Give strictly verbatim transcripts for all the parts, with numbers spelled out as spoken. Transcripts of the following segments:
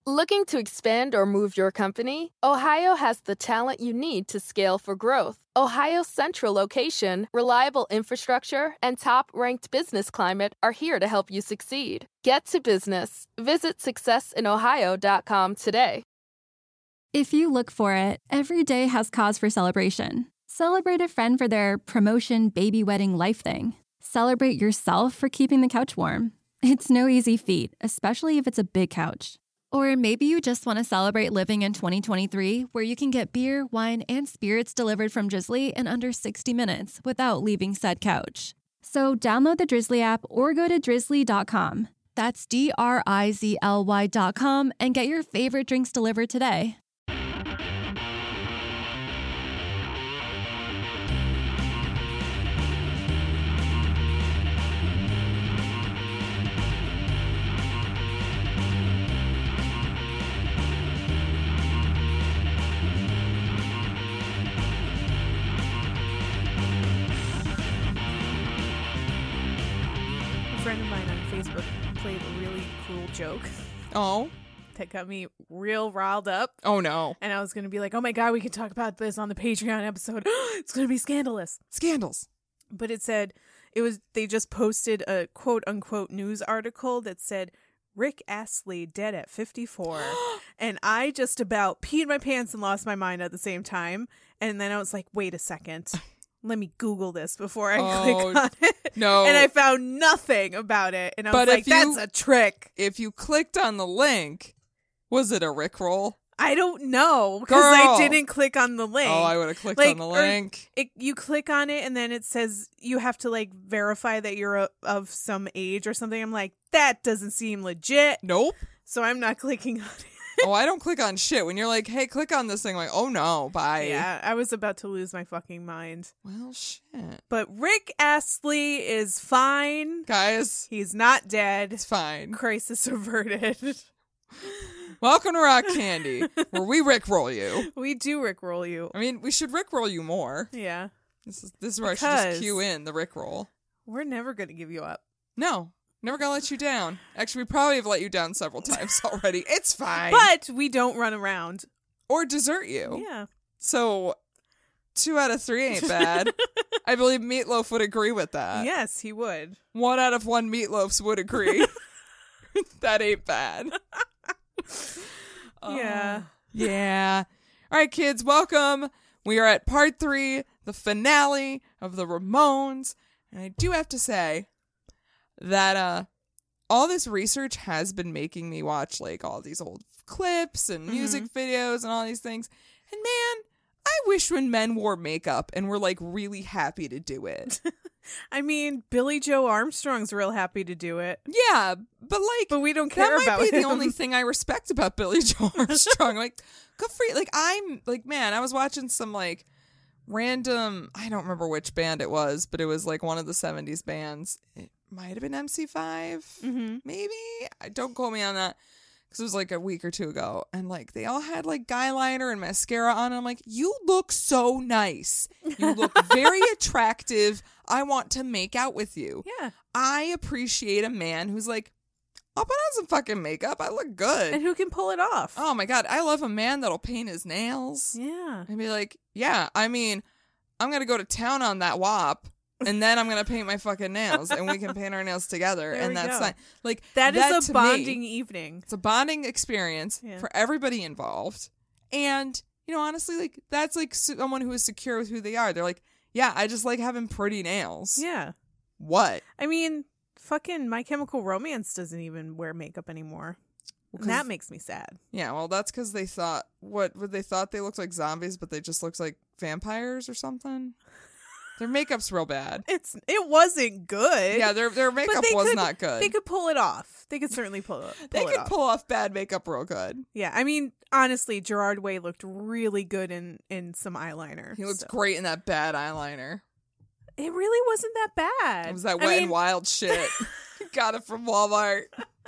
Looking to expand or move your company? Ohio has the talent you need to scale for growth. Ohio's central location, reliable infrastructure, and top-ranked business climate are here to help you succeed. Get to business. Visit success in ohio dot com today. If you look for it, every day has cause for celebration. Celebrate a friend for their promotion, baby wedding, life thing. Celebrate yourself for keeping the couch warm. It's no easy feat, especially if it's a big couch. Or maybe you just want to celebrate living in twenty twenty-three, where you can get beer, wine, and spirits delivered from Drizzly in under sixty minutes without leaving said couch. So download the Drizzly app or go to drizzly dot com. That's D R I Z L Y dot com and get your favorite drinks delivered today. Friend of mine on Facebook played a really cruel joke Oh. that got me real riled up. Oh, no. And I was going to be like, oh my God, we can talk about this on the Patreon episode. It's going to be scandalous. Scandals. But it said, it was, they just posted a quote unquote news article that said, Rick Astley dead at fifty-four. And I just about peed my pants and lost my mind at the same time. And then I was like, wait a second. Let me Google this before I Oh, click on it. no. And I found nothing about it. And I But was like, if you- that's a trick. If you clicked on the link, was it a Rickroll? I don't know because Girl. I didn't click on the link. Oh, I would have clicked Like, on the or link. It, you click on it and then it says you have to like verify that you're a, of some age or something. I'm like, that doesn't seem legit. Nope. So I'm not clicking on it. Oh, I don't click on shit. When you're like, hey, click on this thing, I'm like, oh no, bye. Yeah, I was about to lose my fucking mind. Well, shit. But Rick Astley is fine. Guys, He's not dead. it's fine. Crisis averted. Welcome to Rock Candy, where we Rickroll you. We do Rickroll you. I mean, we should Rickroll you more. Yeah. This is this is where I should Because- just cue in the Rickroll. We're never going to give you up. No, never gonna let you down. Actually, we probably have let you down several times already. It's fine. But we don't run around. Or desert you. Yeah. So, two out of three ain't bad. I believe Meatloaf would agree with that. Yes, he would. One out of one Meatloafs would agree. That ain't bad. Yeah. Yeah. All right, kids, welcome. We are at part three, the finale of the Ramones. And I do have to say that uh, all this research has been making me watch like all these old clips and music Mm-hmm. videos and all these things. And man, I wish when men wore makeup and were like really happy to do it. I mean, Billy Joe Armstrong's real happy to do it. Yeah, but like, But we don't care that might about be him. the only thing I respect about Billy Joe Armstrong. Like, good for you. Like, I'm like, man, I was watching some like random, I don't remember which band it was, but it was like one of the seventies bands. It might have been M C five, Mm-hmm. maybe. I don't quote me on that because it was like a week or two ago, and like they all had like guy liner and mascara on. And I'm like, you look so nice. You look very attractive. I want to make out with you. Yeah. I appreciate a man who's like, I'll put on some fucking makeup. I look good. And who can pull it off? Oh my God. I love a man that'll paint his nails. Yeah. And be like, yeah, I mean, I'm going to go to town on that W A P and then I'm going to paint my fucking nails and we can paint our nails together. There and we that's go. fine. Like, That is to a bonding me, evening. it's a bonding experience Yeah. for everybody involved. And, you know, honestly, like, that's like someone who is secure with who they are. They're like, yeah, I just like having pretty nails. Yeah. What? I mean, fucking My Chemical Romance doesn't even wear makeup anymore. Well, And that 'cause- makes me sad. Yeah, well, that's because they thought what what they thought they looked like zombies, but they just looked like vampires or something. Their makeup's real bad. It's it wasn't good. Yeah, their their But makeup they was could- not good. They could pull it off. They could certainly pull it. They pull it could off. pull off bad makeup real good. Yeah, I mean, honestly, Gerard Way looked really good in in some eyeliner. He looked so. great in that bad eyeliner. It really wasn't that bad. It was that I Wet mean, and Wild shit. Got it from Walmart.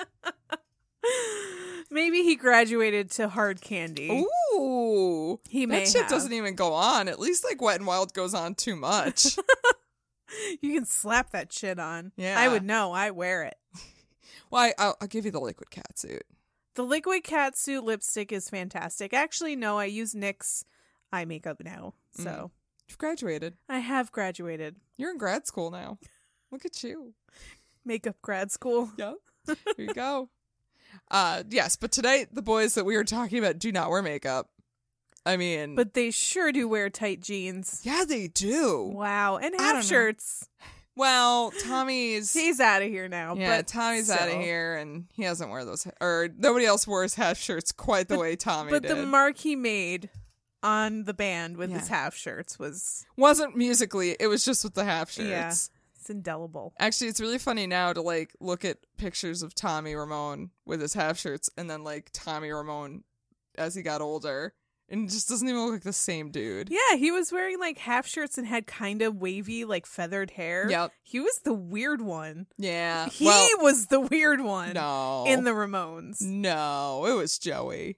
Maybe he graduated to hard candy. Ooh, He may that shit have. doesn't even go on. At least like Wet and Wild goes on too much. You can slap that shit on. Yeah. I would know. I wear it. Well, I, I'll, I'll give you the liquid cat suit. The liquid catsuit lipstick is fantastic. Actually, no, I use NYX eye makeup now. So Mm. You've graduated. I have graduated. You're in grad school now. Look at you. Makeup grad school. Yep. Here you go. Uh, yes, but today the boys that we were talking about do not wear makeup. I mean, But they sure do wear tight jeans. yeah, they do. Wow. And I don't half know. shirts. Well, Tommy's He's out of here now. yeah, but Tommy's still. out of here, and he doesn't wear those, or nobody else wears half shirts quite the way Tommy But did. the mark he made on the band with Yeah. his half shirts was, Wasn't musically; it was just with the half shirts. yeah, it's indelible. Actually, it's really funny now to like look at pictures of Tommy Ramone with his half shirts, and then like Tommy Ramone as he got older, and it just doesn't even look like the same dude. Yeah, he was wearing like half shirts and had kind of wavy, like feathered hair. Yep. He was the weird one. Yeah. He well, was the weird one no. in the Ramones. No, it was Joey.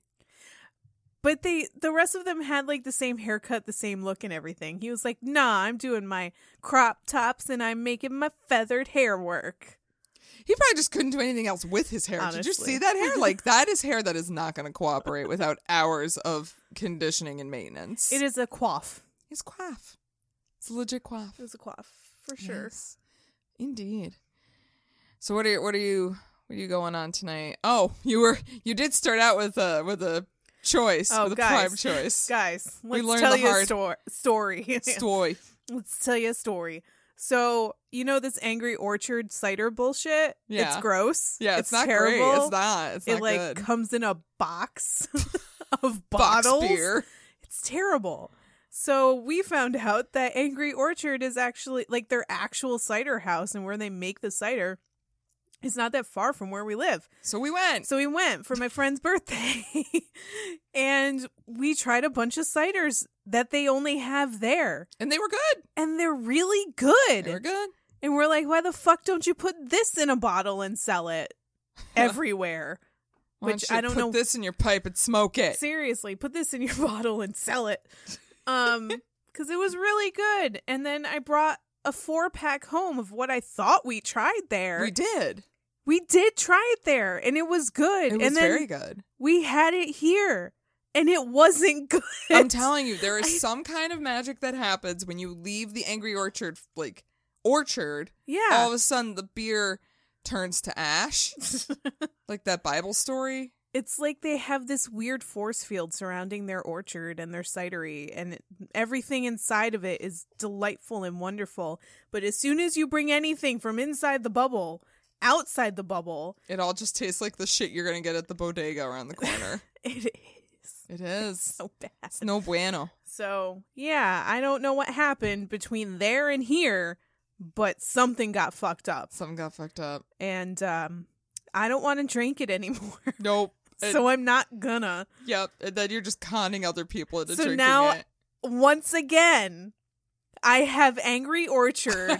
But they, the rest of them had like the same haircut, the same look and everything. He was like, nah, I'm doing my crop tops and I'm making my feathered hair work. He probably just couldn't do anything else with his hair. Did you Honestly. see that hair? Like, that is hair that is not going to cooperate without hours of conditioning and maintenance. It is a coif. It's quaff. It's a legit quaff. It was a coif, for sure. Yes. Indeed. So what are you, what are you what are you going on tonight? Oh, you were you did start out with a with a choice, Oh, with a guys. prime choice. Guys, We let's learned tell the you a hard- sto- story. Stoy. Let's tell you a story. So, you know this Angry Orchard cider bullshit? Yeah. It's gross. Yeah, it's, not terrible. great. It's not. It's It not like good. comes in a box of Box bottles. beer. It's terrible. So we found out that Angry Orchard is actually like their actual cider house, and where they make the cider is not that far from where we live. So we went. So we went for my friend's birthday and we tried a bunch of ciders that they only have there. And they were good. And they're really good. They were good. And we're like, why the fuck don't you put this in a bottle and sell it everywhere? Why Which don't you I don't put know. this in your pipe and smoke it. Seriously, put this in your bottle and sell it. Um, because it was really good. And then I brought a four pack home of what I thought we tried there. We did. We did try it there, and it was good. It was and then very good. we had it here, and it wasn't good. I'm telling you, there is I- some kind of magic that happens when you leave the Angry Orchard, like, orchard. Yeah. All of a sudden, the beer turns to ash. Like that Bible story. It's like they have this weird force field surrounding their orchard and their cidery, and it, everything inside of it is delightful and wonderful. But as soon as you bring anything from inside the bubble outside the bubble, It all just tastes like the shit you're going to get at the bodega around the corner. it is It is. so bad. It's no bueno. So, yeah, I don't know what happened between there and here, but something got fucked up. Something got fucked up. And um, I don't want to drink it anymore. Nope. And- So I'm not gonna. Yep. And then you're just conning other people into So drinking now- it. Once again, I have Angry Orchard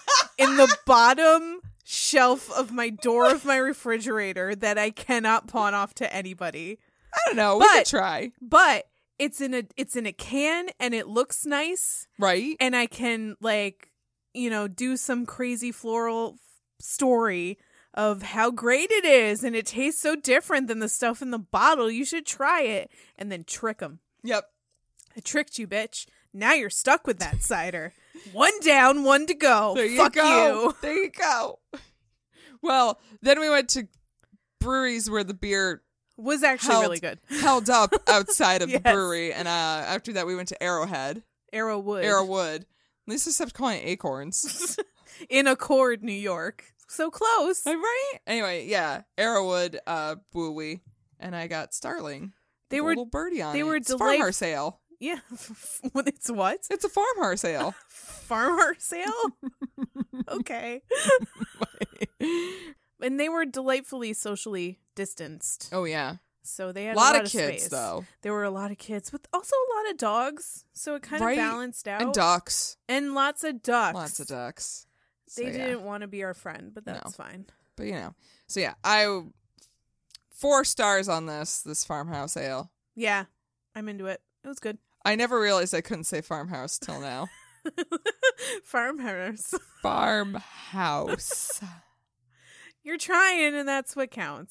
in the bottom shelf of my door of my refrigerator that I cannot pawn off to anybody. I don't know. We could But- try. But it's in a it's in a can and it looks nice, Right? and I can like, you know, do some crazy floral story of how great it is, and it tastes so different than the stuff in the bottle. You should try it, and then trick them. Yep. I tricked you, bitch. Now you're stuck with that cider. One down, one to go. There you Fuck go. you. There you go. Well, then we went to breweries where the beer Was actually held, really good. held up outside of Yes. the brewery. And uh, after that, we went to Arrowhead. Arrowwood. Arrowwood. At least I stopped calling it Acorns. In Accord, New York. So close. Am I right? Anyway, yeah. Arrowwood, uh, Bowie. And I got Starling. They With a were- little birdie on they it. were It's delightful. farmhouse ale. Yeah. It's what? It's a farmhouse ale. Farmer sale? Okay. And they were delightfully socially distanced. Oh, yeah. So they had A lot, a lot of kids, space. though. There were a lot of kids, but also a lot of dogs. So it kind Right. of balanced out. And ducks. And lots of ducks. Lots of ducks. They So, yeah. didn't want to be our friend, but that's No. fine. But, you know. So, yeah. I... Four stars on this, this farmhouse ale. Yeah, I'm into it. It was good. I never realized I couldn't say farmhouse till now. Farmhouse. Farmhouse. You're trying, and that's what counts.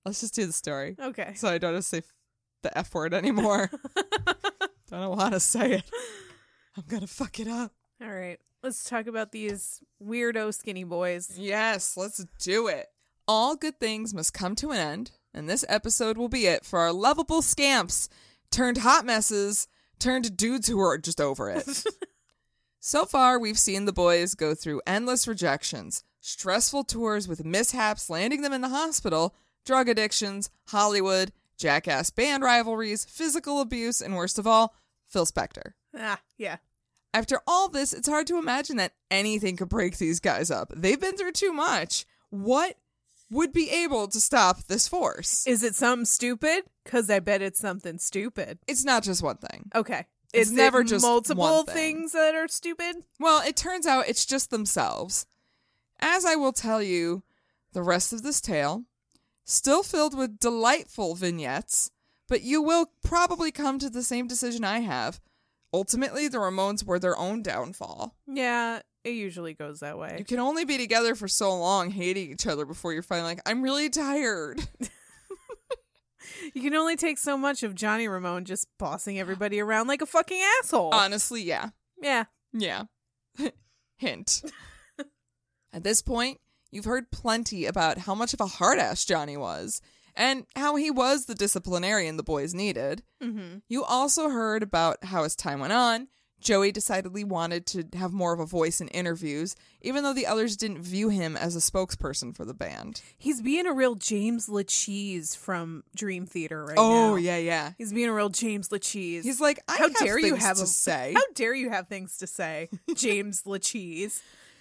Let's just do the story. Okay. So I don't have to say f- the F word anymore. Don't want to say it. I'm going to fuck it up. All right. Let's talk about these weirdo skinny boys. Yes, let's do it. All good things must come to an end, and this episode will be it for our lovable scamps turned hot messes turned dudes who are just over it. So far, we've seen the boys go through endless rejections, stressful tours with mishaps landing them in the hospital, drug addictions, Hollywood, jackass band rivalries, physical abuse, and worst of all, Phil Spector. Ah, yeah. After all this, it's hard to imagine that anything could break these guys up. They've been through too much. What would be able to stop this force? Is it something stupid? Because I bet it's something stupid. It's not just one thing. Okay. It's Is never it just multiple one thing. things that are stupid? Well, it turns out it's just themselves. As I will tell you, the rest of this tale, still filled with delightful vignettes, but you will probably come to the same decision I have. Ultimately, the Ramones were their own downfall. Yeah, it usually goes that way. You can only be together for so long hating each other before you're finally like, I'm really tired. You can only take so much of Johnny Ramone just bossing everybody around like a fucking asshole. Honestly, yeah. Yeah. Yeah. Hint. At this point, you've heard plenty about how much of a hard-ass Johnny was, and how he was the disciplinarian the boys needed. Mm-hmm. You also heard about how as time went on, Joey decidedly wanted to have more of a voice in interviews, even though the others didn't view him as a spokesperson for the band. He's being a real James LaCheese from Dream Theater right oh, now. yeah, yeah. He's being a real James LaCheese. He's like, I how have dare things you have to a, say. How dare you have things to say, James LaCheese?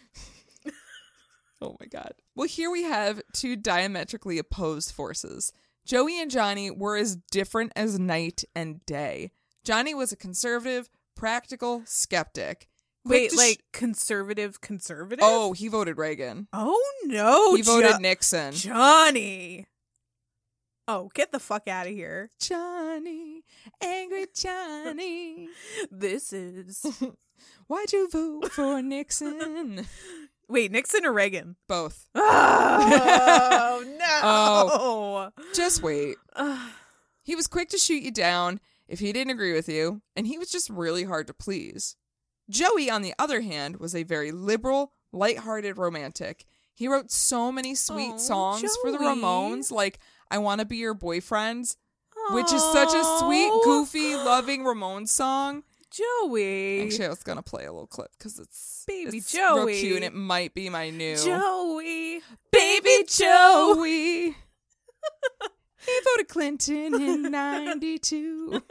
Oh my God. Well, here we have two diametrically opposed forces. Joey and Johnny were as different as night and day. Johnny was a conservative, practical skeptic. Quick Wait, to like sh- conservative, conservative? Oh, he voted Reagan. Oh no, He voted Jo- Nixon. Johnny. Oh, get the fuck out of here. Johnny, angry Johnny. This is... Why'd you vote for Nixon? Wait, Nixon or Reagan? Both. Oh, no. Oh. Just wait. He was quick to shoot you down if he didn't agree with you, and he was just really hard to please. Joey, on the other hand, was a very liberal, lighthearted romantic. He wrote so many sweet Oh, songs for the Joey. Ramones, like I Want to Be Your Boyfriend, which is such a sweet, Oh, goofy, loving Ramones song. Joey. Actually, I was going to play a little clip because it's, Baby it's Joey. real cute, and it might be my new... Joey. Baby Joey. He voted Clinton in ninety-two.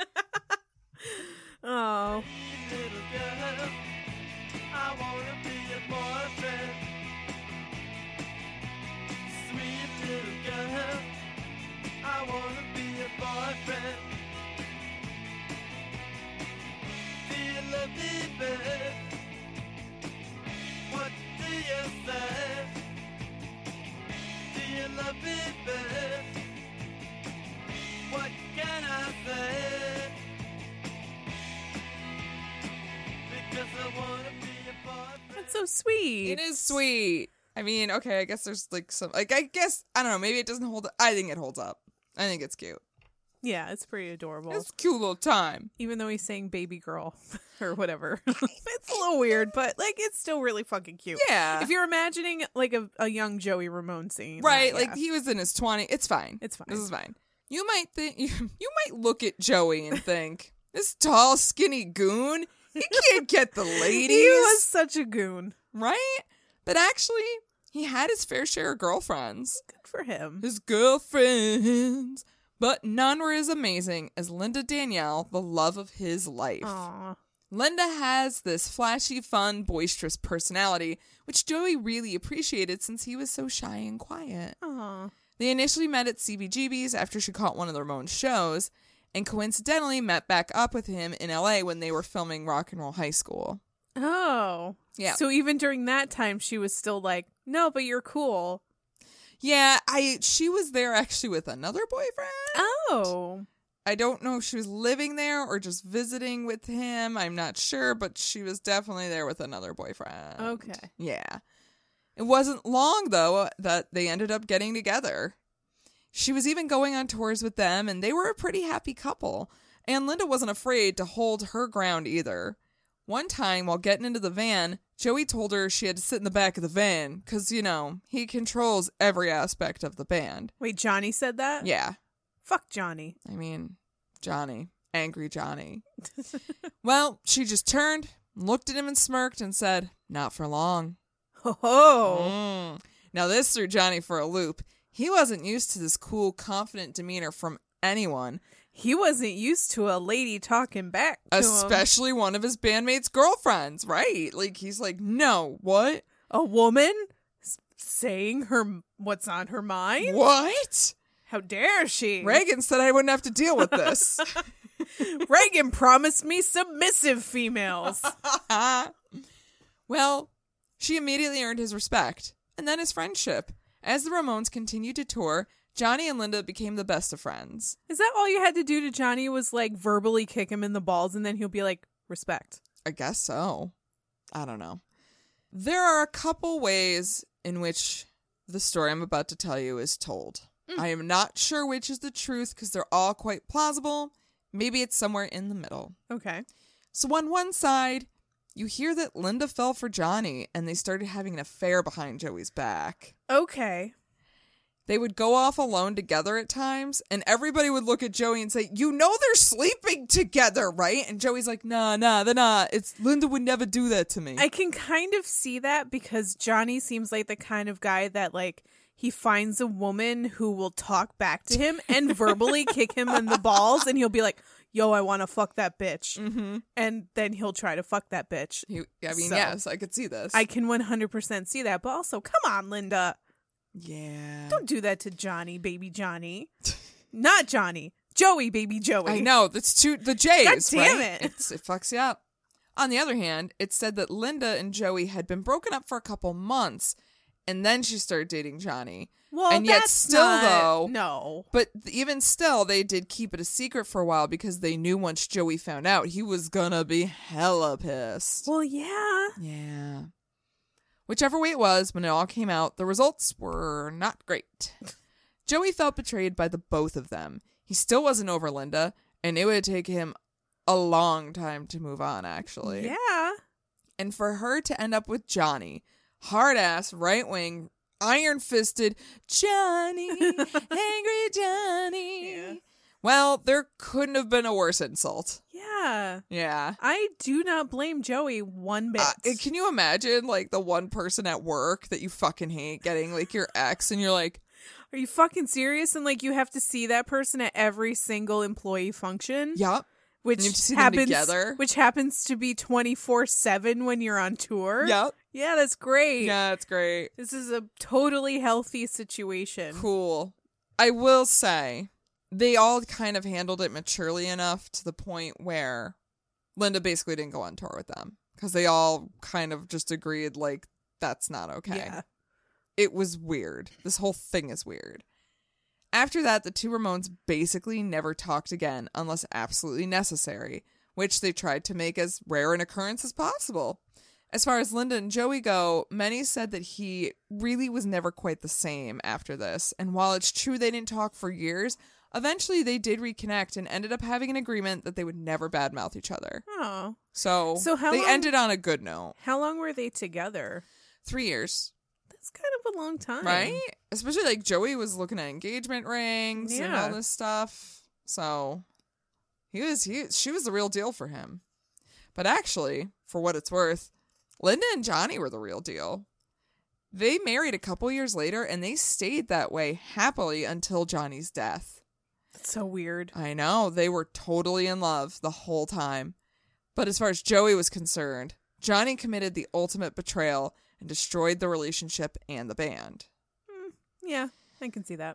Oh. Little girl, I wanna be your boyfriend. Sweet little girl, I wanna be your boyfriend. Do you love me, babe? What do you say? Do you love me, babe? What can I say? Because I wanna be your boyfriend. That's so sweet. It is sweet. I mean, okay, I guess there's like some, like, I guess, I don't know, maybe it doesn't hold, I think it holds up. I think it's cute. Yeah, it's pretty adorable. It's a cute little time. Even though he's saying baby girl or whatever. It's a little weird, but like it's still really fucking cute. Yeah. If you're imagining like a, a young Joey Ramone singing Right, that, like yeah. he was in his twenties. It's fine. It's fine. This is fine. You might think, you, you might look at Joey and think, this tall, skinny goon, he can't get the ladies. He was such a goon. Right? But actually, he had his fair share of girlfriends. Good for him. His girlfriends. But none were as amazing as Linda Danielle, the love of his life. Aw. Linda has this flashy, fun, boisterous personality, which Joey really appreciated since he was so shy and quiet. Aw. They initially met at C B G B's after she caught one of the Ramones shows, and coincidentally met back up with him in L A when they were filming Rock and Roll High School. Oh. Yeah. So even during that time, she was still like, no, but you're cool. Yeah, I she was there actually with another boyfriend. Oh. I don't know if she was living there or just visiting with him. I'm not sure, but she was definitely there with another boyfriend. Okay. Yeah. It wasn't long, though, that they ended up getting together. She was even going on tours with them, and they were a pretty happy couple. And Linda wasn't afraid to hold her ground either. One time, while getting into the van, Joey told her she had to sit in the back of the van because, you know, he controls every aspect of the band. Wait, Johnny said that? Yeah. Fuck Johnny. I mean, Johnny. Angry Johnny. Well, she just turned, looked at him and smirked and said, "Not for long." Ho ho. Mm. Now this threw Johnny for a loop. He wasn't used to this cool, confident demeanor from anyone. He wasn't used to a lady talking back to him. Especially one of his bandmates' girlfriends, right? Like, he's like, "No, what? A woman s- saying her what's on her mind? What? How dare she? Reagan said I wouldn't have to deal with this." Reagan promised me submissive females. Well, she immediately earned his respect, and then his friendship. As the Ramones continued to tour, Johnny and Linda became the best of friends. Is that all you had to do to Johnny was like verbally kick him in the balls and then he'll be like, respect? I guess so. I don't know. There are a couple ways in which the story I'm about to tell you is told. Mm. I am not sure which is the truth because they're all quite plausible. Maybe it's somewhere in the middle. Okay. So on one side, you hear that Linda fell for Johnny and they started having an affair behind Joey's back. Okay. They would go off alone together at times, and everybody would look at Joey and say, "You know they're sleeping together, right?" And Joey's like, "Nah, nah, they're not. It's Linda would never do that to me." I can kind of see that because Johnny seems like the kind of guy that like he finds a woman who will talk back to him and verbally kick him in the balls, and he'll be like, "Yo, I want to fuck that bitch." Mm-hmm. And then he'll try to fuck that bitch. He, I mean, So, yes, I could see this. I can one hundred percent see that. But also, come on, Linda. Yeah. Don't do that to Johnny, baby Johnny. Not Johnny. Joey, baby Joey. I know. That's two, the J's, God damn right? it. It's, it fucks you up. On the other hand, it's said that Linda and Joey had been broken up for a couple months, and then she started dating Johnny. Well, and yet that's still, not- though, No. but even still, they did keep it a secret for a while because they knew once Joey found out, he was gonna be hella pissed. Well, yeah. Yeah. Whichever way it was, when it all came out, the results were not great. Joey felt betrayed by the both of them. He still wasn't over Linda, and it would take him a long time to move on, actually. Yeah. And for her to end up with Johnny, hard-ass, right-wing, iron-fisted Johnny, angry Johnny. Yeah. Well, there couldn't have been a worse insult. Yeah. Yeah. I do not blame Joey one bit. Uh, can you imagine, like, the one person at work that you fucking hate getting, like, your ex, and you're like, Are you fucking serious? And like you have to see that person at every single employee function. yup. Which And you have to see them happens together. which happens to be twenty-four seven when you're on tour. Yep. Yeah, that's great. Yeah, it's great. This is a totally healthy situation. Cool. I will say, they all kind of handled it maturely enough to the point where Linda basically didn't go on tour with them. Because they all kind of just agreed, like, that's not okay. Yeah. It was weird. This whole thing is weird. After that, the two Ramones basically never talked again unless absolutely necessary, which they tried to make as rare an occurrence as possible. As far as Linda and Joey go, many said that he really was never quite the same after this, and while it's true they didn't talk for years, eventually they did reconnect and ended up having an agreement that they would never badmouth each other. Oh. So, So how they long- ended on a good note. How long were they together? Three years. That's kind of a long time. Right? Especially like Joey was looking at engagement rings and Yeah. all this stuff. So he was he she was the real deal for him. But actually, for what it's worth, Linda and Johnny were the real deal. They married a couple years later and they stayed that way happily until Johnny's death. That's so weird. I know, they were totally in love the whole time. But as far as Joey was concerned, Johnny committed the ultimate betrayal and destroyed the relationship and the band. Yeah, I can see that.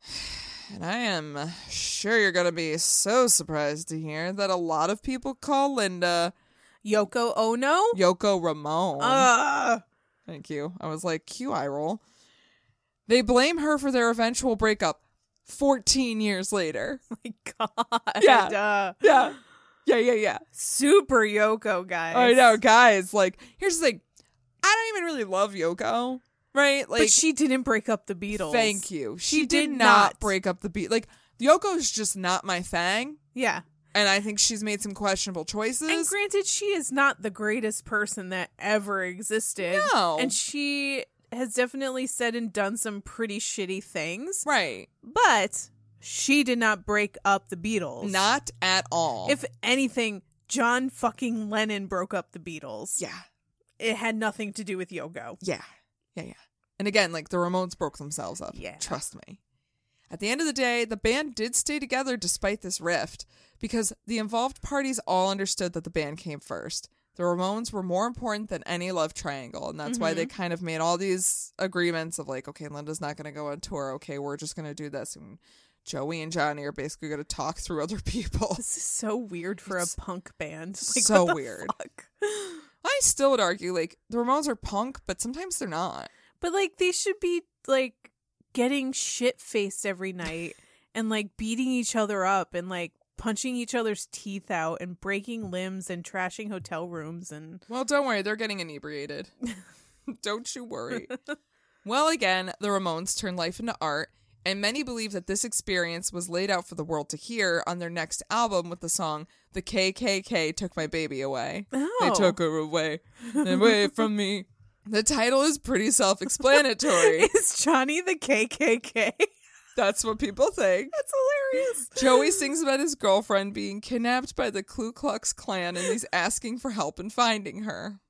And I am sure you're going to be so surprised to hear that a lot of people call Linda Yoko Ono? Yoko Ramone. Ugh. Thank you. I was like, cue eye roll. They blame her for their eventual breakup fourteen years later. My God. Yeah. Uh, Yeah. Yeah, yeah, yeah. super Yoko, guys. I know, guys. Like, here's the thing. I don't even really love Yoko. right? Like, but she didn't break up the Beatles. thank you. She, She did, did not, not. break up the beat. Like, Yoko's just not my thing. Yeah. And I think she's made some questionable choices. And granted, she is not the greatest person that ever existed. No. And she has definitely said and done some pretty shitty things. Right. But she did not break up the Beatles. Not at all. If anything, John fucking Lennon broke up the Beatles. Yeah. It had nothing to do with Yoko. Yeah. Yeah, yeah. And again, like, the Ramones broke themselves up. Yeah. Trust me. At the end of the day, the band did stay together despite this rift, because the involved parties all understood that the band came first. The Ramones were more important than any love triangle, and that's Mm-hmm. why they kind of made all these agreements of like, okay, Linda's not going to go on tour. Okay, we're just going to do this. And Joey and Johnny are basically going to talk through other people. This is so weird for It's a punk band. so what the weird. fuck? I still would argue, like, the Ramones are punk, but sometimes they're not. But, like, they should be, like, getting shit-faced every night and, like, beating each other up and, like, punching each other's teeth out and breaking limbs and trashing hotel rooms and... Well, don't worry, they're getting inebriated. Don't you worry. Well, again, the Ramones turned life into art, and many believe that this experience was laid out for the world to hear on their next album with the song "The K K K Took My Baby Away." Oh. They took her away, away from me. The title is pretty self-explanatory. Is Johnny the K K K? That's what people think. That's hilarious. Joey sings about his girlfriend being kidnapped by the Ku Klux Klan, and he's asking for help in finding her.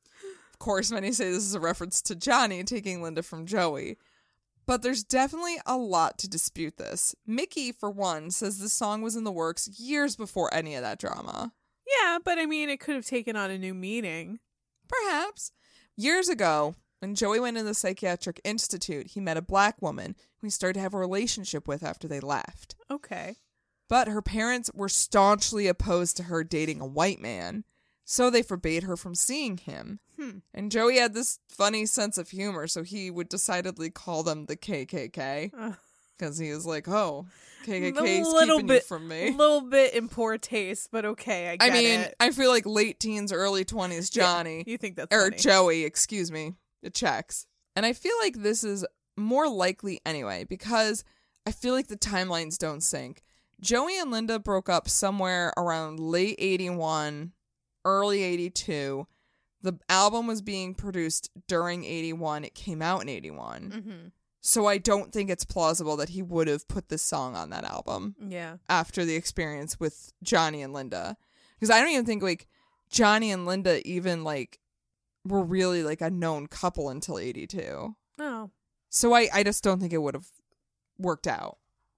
Of course, many say this is a reference to Johnny taking Linda from Joey. But there's definitely a lot to dispute this. Mickey, for one, says the song was in the works years before any of that drama. Yeah, but I mean, it could have taken on a new meaning. Perhaps. Years ago, when Joey went in the psychiatric institute, he met a black woman who he started to have a relationship with after they left. Okay. But her parents were staunchly opposed to her dating a white man, so they forbade her from seeing him. Hmm. And Joey had this funny sense of humor, so he would decidedly call them the K K K. Ugh. Because he was like, oh, K K A K's little keeping bit you from A me. little bit in poor taste, but okay, I I get mean, it. I feel like late teens, early twenties Johnny, You think that's or funny. Joey, excuse me, it checks. And I feel like this is more likely anyway, because I feel like the timelines don't sync. Joey and Linda broke up somewhere around late eighty-one, early eighty-two. The album was being produced during eighty-one. It came out in eighty-one. Mm-hmm. So I don't think it's plausible that he would have put this song on that album Yeah. after the experience with Johnny and Linda. Because I don't even think, like, Johnny and Linda even, like, were really, like, a known couple until eighty-two. Oh. So I, I just don't think it would have worked out.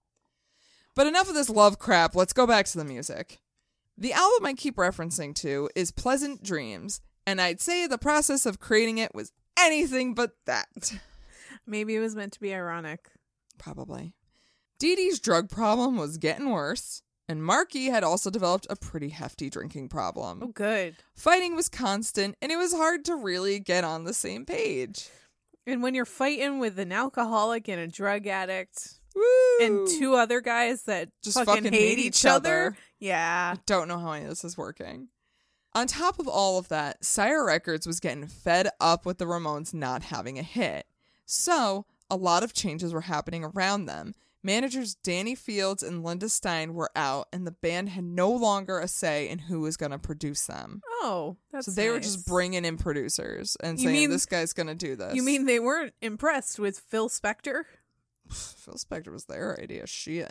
But enough of this love crap. Let's go back to the music. The album I keep referencing to is Pleasant Dreams, and I'd say the process of creating it was anything but that. Maybe it was meant to be ironic. Probably. Dee Dee's drug problem was getting worse, and Marky had also developed a pretty hefty drinking problem. Oh, good. Fighting was constant, and it was hard to really get on the same page. And when you're fighting with an alcoholic and a drug addict Woo! and two other guys that Just fucking, fucking hate, hate each each other, other. yeah. Don't know how any of this is working. On top of all of that, Sire Records was getting fed up with the Ramones not having a hit. So, a lot of changes were happening around them. Managers Danny Fields and Linda Stein were out, and the band had no longer a say in who was going to produce them. Oh, that's so they were nice. just bringing in producers and You saying, mean- this guy's going to do this. You mean they weren't impressed with Phil Spector? Phil Spector was their idea. Shit.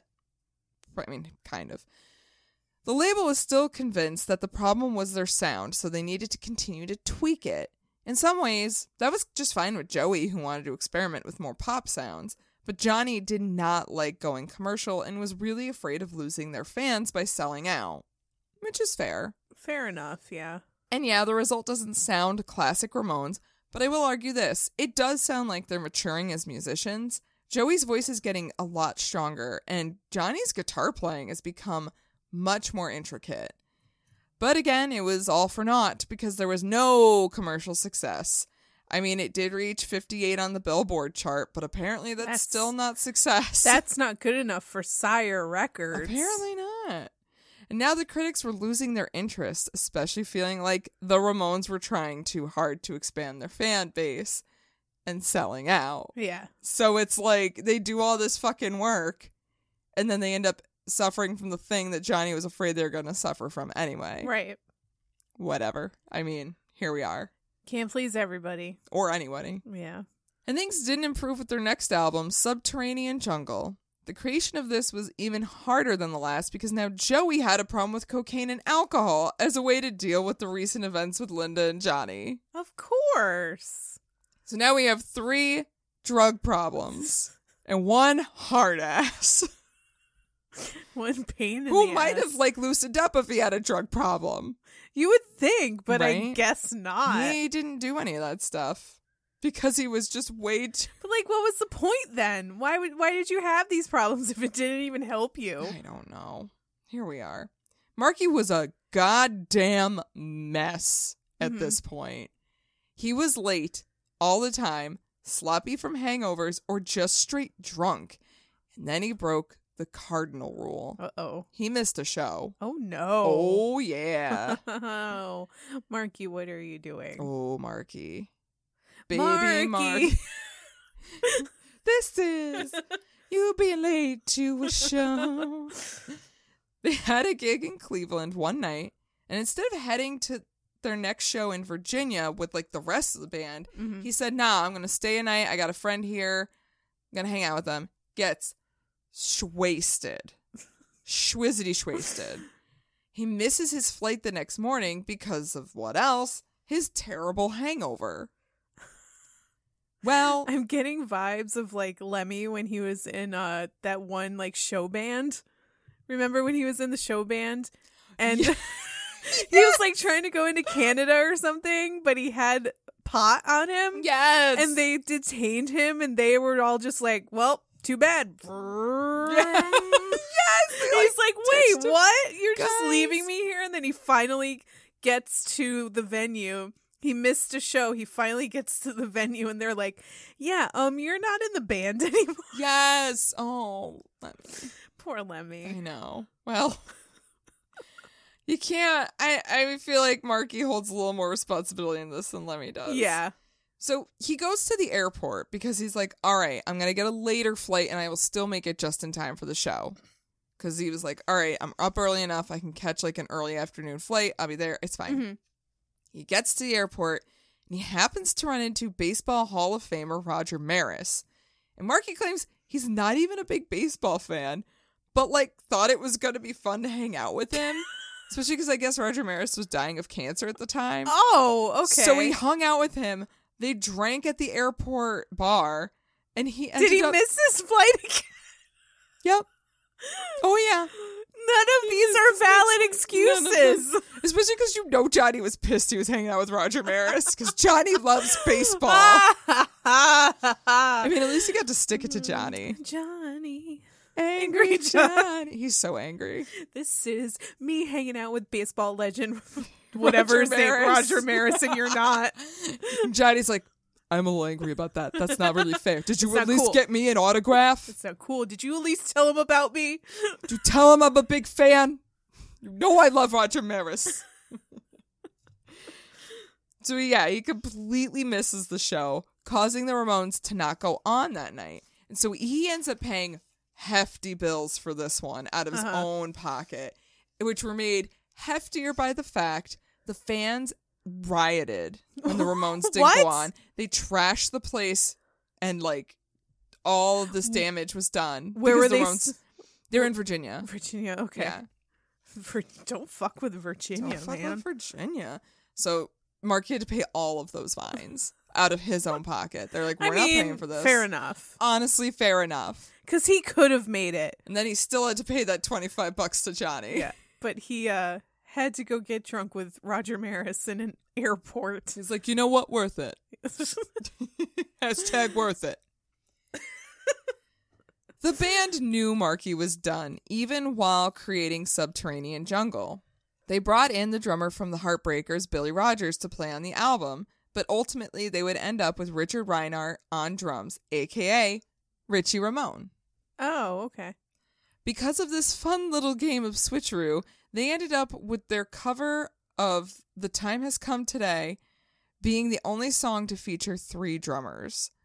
I mean, kind of. The label was still convinced that the problem was their sound, so they needed to continue to tweak it. In some ways, that was just fine with Joey, who wanted to experiment with more pop sounds, but Johnny did not like going commercial and was really afraid of losing their fans by selling out, which is fair. Fair enough, yeah. And yeah, the result doesn't sound classic Ramones, but I will argue this. It does sound like they're maturing as musicians. Joey's voice is getting a lot stronger, and Johnny's guitar playing has become much more intricate. But again, it was all for naught because there was no commercial success. I mean, it did reach fifty-eight on the Billboard chart, but apparently that's, That's- still not success. That's not good enough for Sire Records. Apparently not. And now the critics were losing their interest, especially feeling like the Ramones were trying too hard to expand their fan base. and selling out. Yeah. So it's like they do all this fucking work and then they end up suffering from the thing that Johnny was afraid they were going to suffer from anyway. Right. Whatever. I mean, here we are. Can't please everybody. Or anybody. Yeah. And things didn't improve with their next album, Subterranean Jungle. The creation of this was even harder than the last because now Joey had a problem with cocaine and alcohol as a way to deal with the recent events with Linda and Johnny. Of course. So now we have three drug problems and one hard ass. One pain in Who the might ass. have like loosened up if he had a drug problem. You would think, but I Right? guess not. He didn't do any of that stuff because he was just way too... But like, what was the point then? Why would why did you have these problems if it didn't even help you? I don't know. Here we are. Marky was a goddamn mess at Mhm. this point. He was late all the time, sloppy from hangovers, or just straight drunk. And then he broke the cardinal rule. Uh oh. He missed a show. Oh no. Oh, yeah. Oh, Marky, what are you doing? Oh, Marky. Baby Marky. Marky. This is you being late to a show. They had a gig in Cleveland one night, and instead of heading to their next show in Virginia with like the rest of the band, Mhm. he said, nah, I'm going to stay a night. I got a friend here. I'm going to hang out with them. Gets shwasted. Schwizzity shwasted. He misses his flight the next morning because of what else? His terrible hangover. Well, I'm getting vibes of like Lemmy when he was in uh that one like show band. Remember when he was in the show band and Yeah. he was like trying to go into Canada or something, but he had pot on him. yes. And they detained him and they were all just like, well, too bad. yes. He's like, wait, touched him. what? You're just Guys. leaving me here? And then he finally gets to the venue. He missed a show. He finally gets to the venue and they're like, yeah, um, you're not in the band anymore. Yes. Oh, let me. Poor I Lemmy. know. Well, you can't. I, I feel like Marky holds a little more responsibility in this than Lemmy does. Yeah. So he goes to the airport because he's like, all right, I'm going to get a later flight and I will still make it just in time for the show. Because he was like, all right, I'm up early enough. I can catch like an early afternoon flight. I'll be there. It's fine. Mhm. He gets to the airport and he happens to run into Baseball Hall of Famer Roger Maris. And Marky claims he's not even a big baseball fan, but like thought it was going to be fun to hang out with him. Especially because I guess Roger Maris was dying of cancer at the time. Oh, okay. So he hung out with him. They drank at the airport bar, and he ended Did he up- miss his flight again? Yep. Oh yeah. None of these are valid excuses. Especially because you know Johnny was pissed he was hanging out with Roger Maris because Johnny loves baseball. I mean, at least he got to stick it to Johnny. Johnny. Angry Johnny. He's so angry. This is me hanging out with baseball legend, whatever his name, Maris. Roger Maris, and you're not. And Johnny's like, I'm a little angry about that. That's not really fair. Did you It's at not least cool. get me an autograph? It's so cool. Did you at least tell him about me? Did you tell him I'm a big fan? You know I love Roger Maris. So yeah, he completely misses the show, causing the Ramones to not go on that night. And so he ends up paying hefty bills for this one out of his Uh-huh. own pocket, which were made heftier by the fact the fans rioted when the Ramones didn't What? go on. They trashed the place and like all of this damage was done. Where because were the they Ramones- s- They're in Virginia. Virginia. Okay. Yeah. Vir- don't fuck with Virginia, Don't fuck man. with Virginia. So Marky had to pay all of those fines out of his own pocket. They're like, I we're not mean, paying for this. fair enough. Honestly, fair enough. Because he could have made it. And then he still had to pay that twenty-five bucks to Johnny. Yeah. But he uh, had to go get drunk with Roger Maris in an airport. He's like, you know what? Worth it. Hashtag worth it. The band knew Marky was done, even while creating Subterranean Jungle. They brought in the drummer from the Heartbreakers, Billy Rogers, to play on the album, but ultimately they would end up with Richard Reinhardt on drums, aka Richie Ramone. Oh, okay. Because of this fun little game of switcheroo, they ended up with their cover of The Time Has Come Today being the only song to feature three drummers.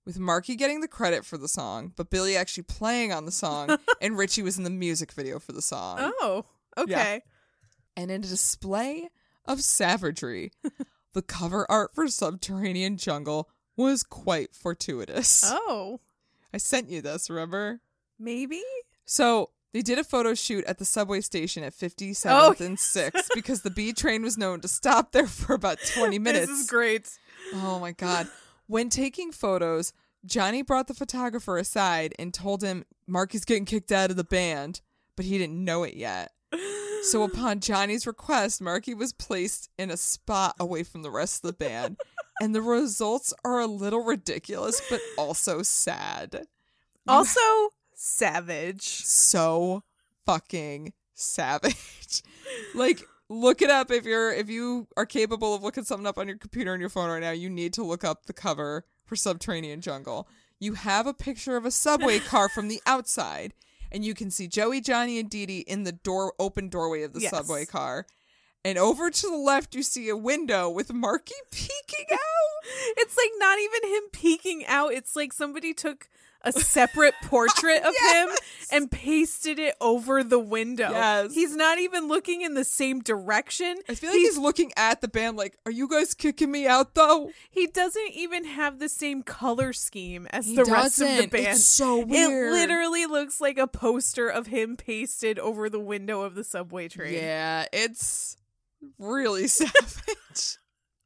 with Marky getting the credit for the song, but Billy actually playing on the song, and Richie was in the music video for the song. Oh, okay. And in a display of savagery, the cover art for Subterranean Jungle was quite fortuitous. Oh. I sent you this, remember? Maybe? So they did a photo shoot at the subway station at fifty-seventh Oh, and sixth because the B train was known to stop there for about twenty minutes. This is great. Oh my God. When taking photos, Johnny brought the photographer aside and told him Marky's getting kicked out of the band, but he didn't know it yet. So upon Johnny's request, Marky was placed in a spot away from the rest of the band. And the results are a little ridiculous, but also sad. Also savage. So fucking savage. Like, look it up if you're if you are capable of looking something up on your computer and your phone right now. You need to look up the cover for Subterranean Jungle. You have a picture of a subway car from the outside, and you can see Joey, Johnny, and Dee Dee in the door open doorway of the Yes. subway car. And over to the left, you see a window with Marky peeking out. It's like not even him peeking out. It's like somebody took a separate portrait of Yes. him and pasted it over the window. Yes. He's not even looking in the same direction. I feel like he's, looking at the band like, are you guys kicking me out, though? He doesn't even have the same color scheme as He the rest of the doesn't. band. It's so weird. It literally looks like a poster of him pasted over the window of the subway train. Yeah, it's really savage.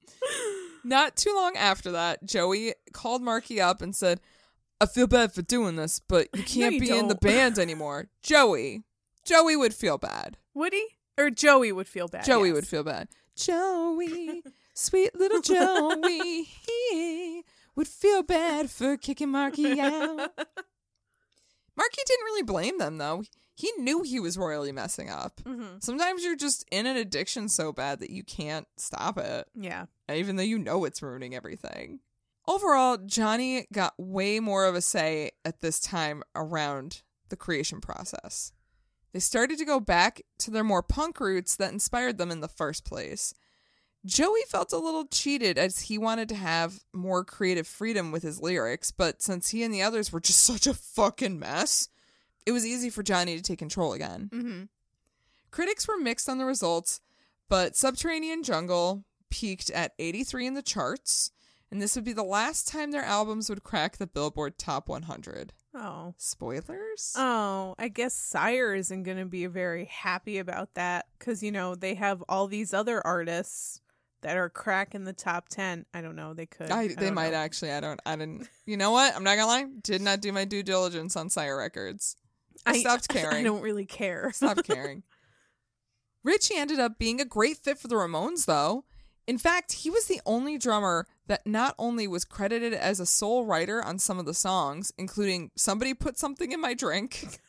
Not too long after that, Joey called Marky up and said, I feel bad for doing this, but you can't you be in the don't. band anymore. Joey. Joey would feel bad. Would he? Or Joey would feel bad. Joey yes. would feel bad. Joey, sweet little Joey, he would feel bad for kicking Marky out. Marky didn't really blame them, though. He knew he was royally messing up. Mhm. Sometimes you're just in an addiction so bad that you can't stop it, Yeah. even though you know it's ruining everything. Overall, Johnny got way more of a say at this time around the creation process. They started to go back to their more punk roots that inspired them in the first place. Joey felt a little cheated as he wanted to have more creative freedom with his lyrics, but since he and the others were just such a fucking mess, it was easy for Johnny to take control again. Mm-hmm. Critics were mixed on the results, but Subterranean Jungle peaked at eighty-three in the charts, and this would be the last time their albums would crack the Billboard Top one hundred. Oh. Spoilers? Oh, I guess Sire isn't going to be very happy about that because, you know, they have all these other artists that are cracking the top ten. I don't know. They could. I, I they don't might know. actually. I don't. I didn't. You know what? I'm not gonna lie. Did not do my due diligence on Sire Records. I stopped caring. I don't really care. Stopped caring. Richie ended up being a great fit for the Ramones, though. In fact, he was the only drummer that not only was credited as a sole writer on some of the songs, including Somebody Put Something in My Drink.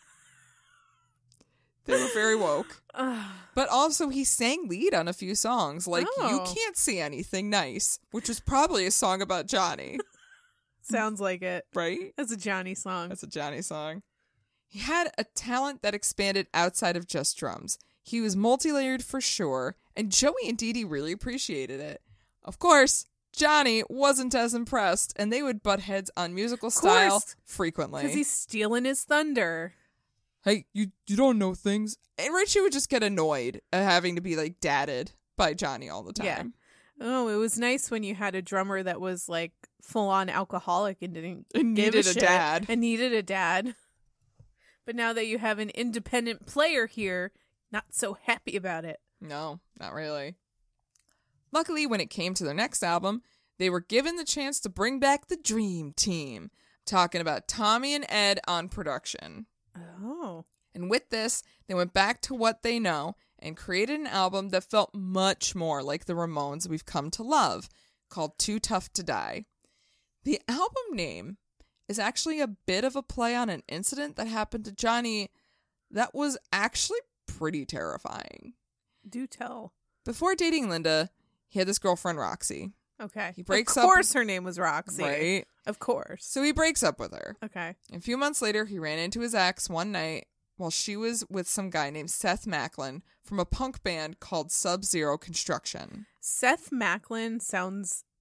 They were very woke. But also he sang lead on a few songs, like You Oh. Can't See Anything Nice, which was probably a song about Johnny, Sounds like it. right? That's a Johnny song. That's a Johnny song. He had a talent that expanded outside of just drums. He was multi-layered for sure, and Joey and Dee Dee really appreciated it. Of course, Johnny wasn't as impressed, and they would butt heads on musical style course. frequently. Because he's stealing his thunder. Hey, you you don't know things. And Richie would just get annoyed at having to be like dadded by Johnny all the time. Yeah. Oh, it was nice when you had a drummer that was like full on alcoholic and didn't And give needed a shit dad. and needed a dad. But now that you have an independent player here, not so happy about it. No, not really. Luckily, when it came to their next album, they were given the chance to bring back the Dream Team. Talking about Tommy and Ed on production. Oh. And with this, they went back to what they know and created an album that felt much more like the Ramones we've come to love, called Too Tough to Die. The album name is actually a bit of a play on an incident that happened to Johnny that was actually pretty terrifying. Do tell. Before dating Linda, he had this girlfriend, Roxy. Okay. He breaks of up- course her name was Roxy. Right? Of course. So he breaks up with her. Okay. A few months later, he ran into his ex one night while she was with some guy named Seth Macklin from a punk band called Sub-Zero Construction. Seth Macklin sounds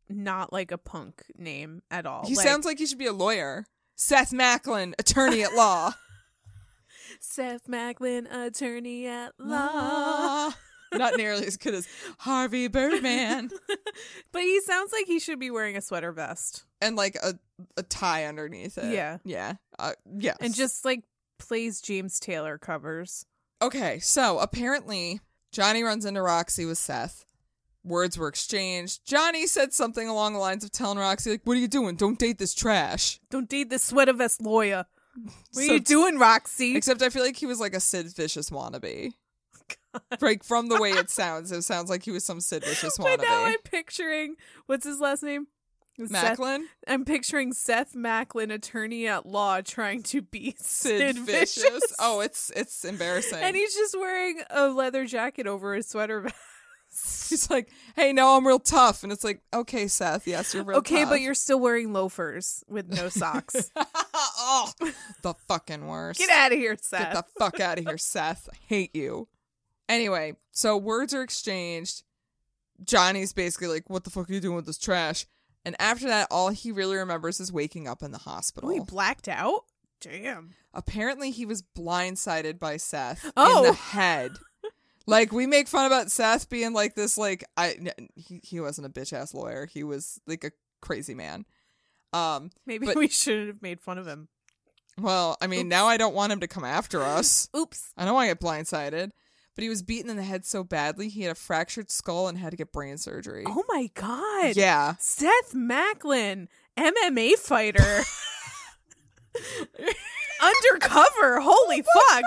not like a punk name at all. He Like, sounds like he should be a lawyer. Seth Macklin, attorney at law. Seth Macklin, attorney at law. Not nearly as good as Harvey Birdman. But he sounds like he should be wearing a sweater vest. And like a, a tie underneath it. Yeah. Yeah. Uh, yes. And just like plays James Taylor covers. Okay, so apparently Johnny runs into Roxy with Seth. Words were exchanged. Johnny said something along the lines of telling Roxy, like, what are you doing? Don't date this trash. Don't date this sweater vest lawyer. What So- are you doing, Roxy? Except I feel like he was like a Sid Vicious wannabe. Like, from the way it sounds, it sounds like he was some Sid Vicious But now wannabe. I'm picturing, what's his last name? Seth- Macklin? I'm picturing Seth Macklin, attorney at law, trying to be Sid, Sid, Vicious. Vicious. Oh, it's it's embarrassing. And he's just wearing a leather jacket over his sweater vest. He's like, hey, no, I'm real tough. And it's like, okay, Seth, yes, you're real Okay, tough. but you're still wearing loafers with no socks. Oh, the fucking worst. Get out of here, Seth. Get the fuck out of here, Seth. I hate you. Anyway, so words are exchanged. Johnny's basically like, what the fuck are you doing with this trash? And after that, all he really remembers is waking up in the hospital. Oh, he blacked out? Damn. Apparently, he was blindsided by Seth Oh. in the head. Like, we make fun about Seth being like this, like, I, he, he wasn't a bitch-ass lawyer. He was, like, a crazy man. Um, Maybe But- we shouldn't have made fun of him. well, I mean, Oops. now I don't want him to come after us. Oops. I don't want to get blindsided. But he was beaten in the head so badly, he had a fractured skull and had to get brain surgery. Oh my god. Yeah. Seth Macklin, M M A fighter. Undercover. Holy fuck.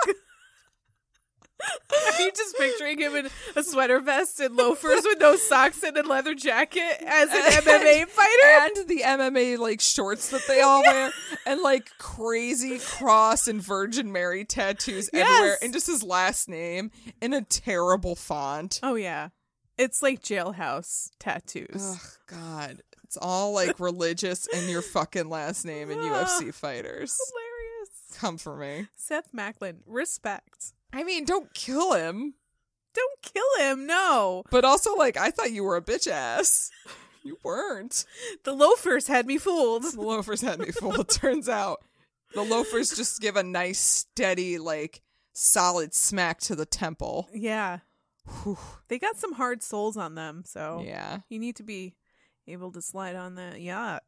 Are you just picturing him in a sweater vest and loafers with no socks and a leather jacket as an M M A fighter? And the M M A, like, shorts that they all wear. And, like, crazy cross and Virgin Mary tattoos Yes. everywhere. And just his last name in a terrible font. Oh yeah. It's like jailhouse tattoos. Ugh, God. It's all, like, religious and your fucking last name and U F C fighters. Hilarious. Come for me. Seth Macklin, respect. I mean, don't kill him. Don't kill him, no. But also, like, I thought you were a bitch ass. You weren't. The loafers had me fooled. The loafers had me fooled. Turns out the loafers just give a nice, steady, like, solid smack to the temple. Yeah. Whew. They got some hard soles on them, so Yeah. you need to be able to slide on that yacht.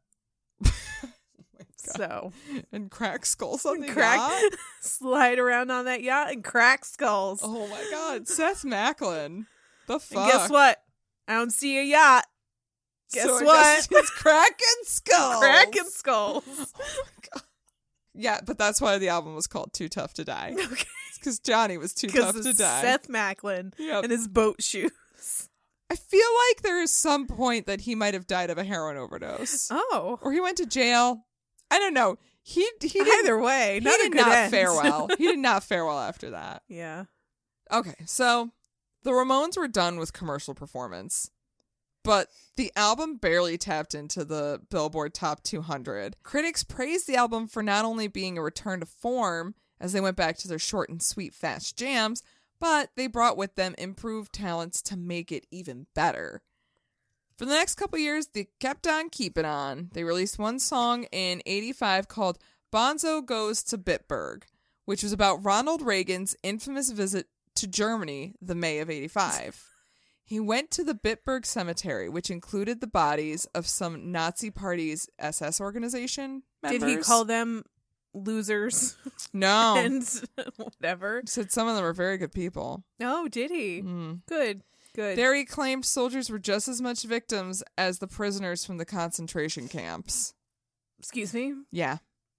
So And crack skulls on the crack, yacht? slide around on that yacht and crack skulls. Oh my god. Seth Macklin. The fuck? And guess what? I don't see a yacht. Guess So I what? guess it's cracking skulls. Cracking skulls. Oh my god. Yeah, but that's why the album was called Too Tough to Die. Okay. It's because Johnny was too Because tough to of die. Seth Macklin Yep. and his boat shoes. I feel like there is some point that he might have died of a heroin overdose. Oh. Or he went to jail. I don't know. He he didn't, Either way, he not a did good not end. fare well. He did not fare well after that. Yeah. Okay, so the Ramones were done with commercial performance, but the album barely tapped into the Billboard Top two hundred. Critics praised the album for not only being a return to form as they went back to their short and sweet fast jams, but they brought with them improved talents to make it even better. For the next couple years, they kept on keeping on. They released one song in eighty-five called Bonzo Goes to Bitburg, which was about Ronald Reagan's infamous visit to Germany the May of eighty-five. He went to the Bitburg Cemetery, which included the bodies of some Nazi Party's S S organization members. Did he call them losers No. and whatever? He said some of them are very good people. Oh, did he? Mm. Good. Good. There he claimed soldiers were just as much victims as the prisoners from the concentration camps. Excuse me? Yeah.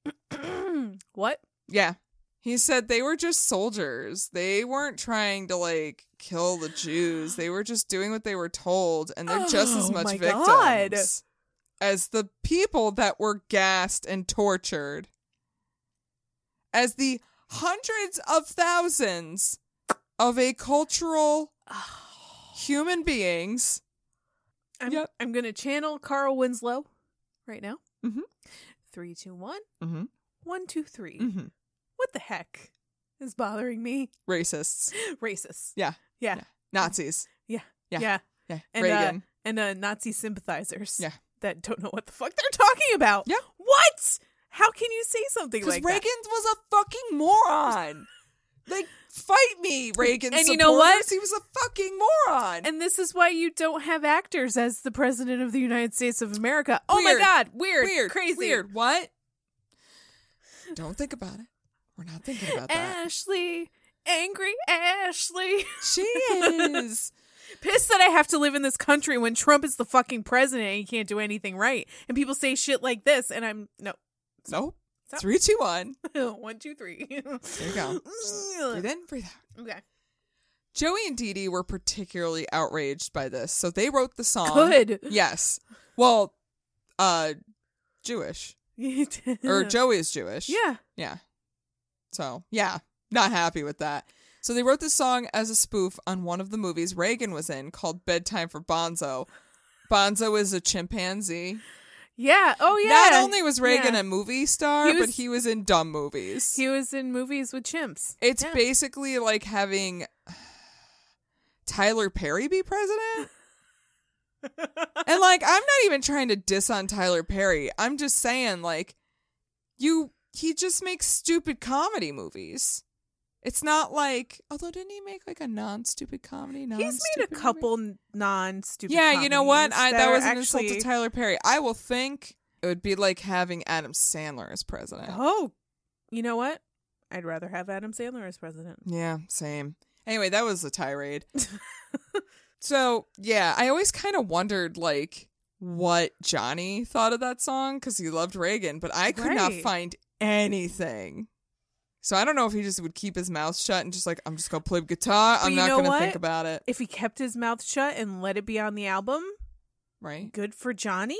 What? Yeah. He said they were just soldiers. They weren't trying to, like, kill the Jews. They were just doing what they were told, and they're just as Oh, much my victims God. as the people that were gassed and tortured. As the hundreds of thousands of a cultural human beings. I'm, Yep. I'm going to channel Carl Winslow right now. Mhm. Three, two, one. Mm-hmm. One, two, three. Mm-hmm. What the heck is bothering me? Racists. Racist. Yeah. Yeah. Yeah. Nazis. Yeah. Yeah. Yeah. Yeah. And, Reagan. Uh, and uh, Nazi sympathizers. Yeah. that don't know what the fuck they're talking about. Yeah. What? How can you say something Because like Reagan that? was a fucking moron. Like, fight me, Reagan And supporters. you know what? He was a fucking moron. And this is why you don't have actors as the president of the United States of America. Oh my Weird. God. Weird. Weird. Crazy. Weird. What? Don't think about it. We're not thinking about that. Ashley. Angry Ashley. She is. Pissed that I have to live in this country when Trump is the fucking president and he can't do anything right. And people say shit like this, and I'm no. Nope. Stop. Three, two, one. One, two, three. There you go. Breathe in, breathe out. Okay. Joey and Dee Dee were particularly outraged by this, so they wrote the song. Good. Yes. Well, uh, Jewish. Or Joey is Jewish. Yeah. Yeah. So, yeah, not happy with that. So they wrote this song as a spoof on one of the movies Reagan was in called Bedtime for Bonzo. Bonzo is a chimpanzee. Yeah. Oh, yeah. Not only was Reagan Yeah. a movie star, He was- but he was in dumb movies. He was in movies with chimps. It's Yeah. basically like having Tyler Perry be president. And like, I'm not even trying to diss on Tyler Perry. I'm just saying, like, you he just makes stupid comedy movies. It's not like, although didn't he make like a non-stupid comedy? He's made a non-stupid movie? couple non-stupid Yeah, you know what? comedies I, that are was an actually... insult to Tyler Perry. I will think it would be like having Adam Sandler as president. Oh, you know what? I'd rather have Adam Sandler as president. Yeah, same. Anyway, that was a tirade. So, yeah, I always kind of wondered, like, what Johnny thought of that song, because he loved Reagan, but I could not Right. find anything. So I don't know if he just would keep his mouth shut and just like, I'm just going to play guitar. But I'm you not know going to what? think about it. If he kept his mouth shut and let it be on the album, Right? good for Johnny.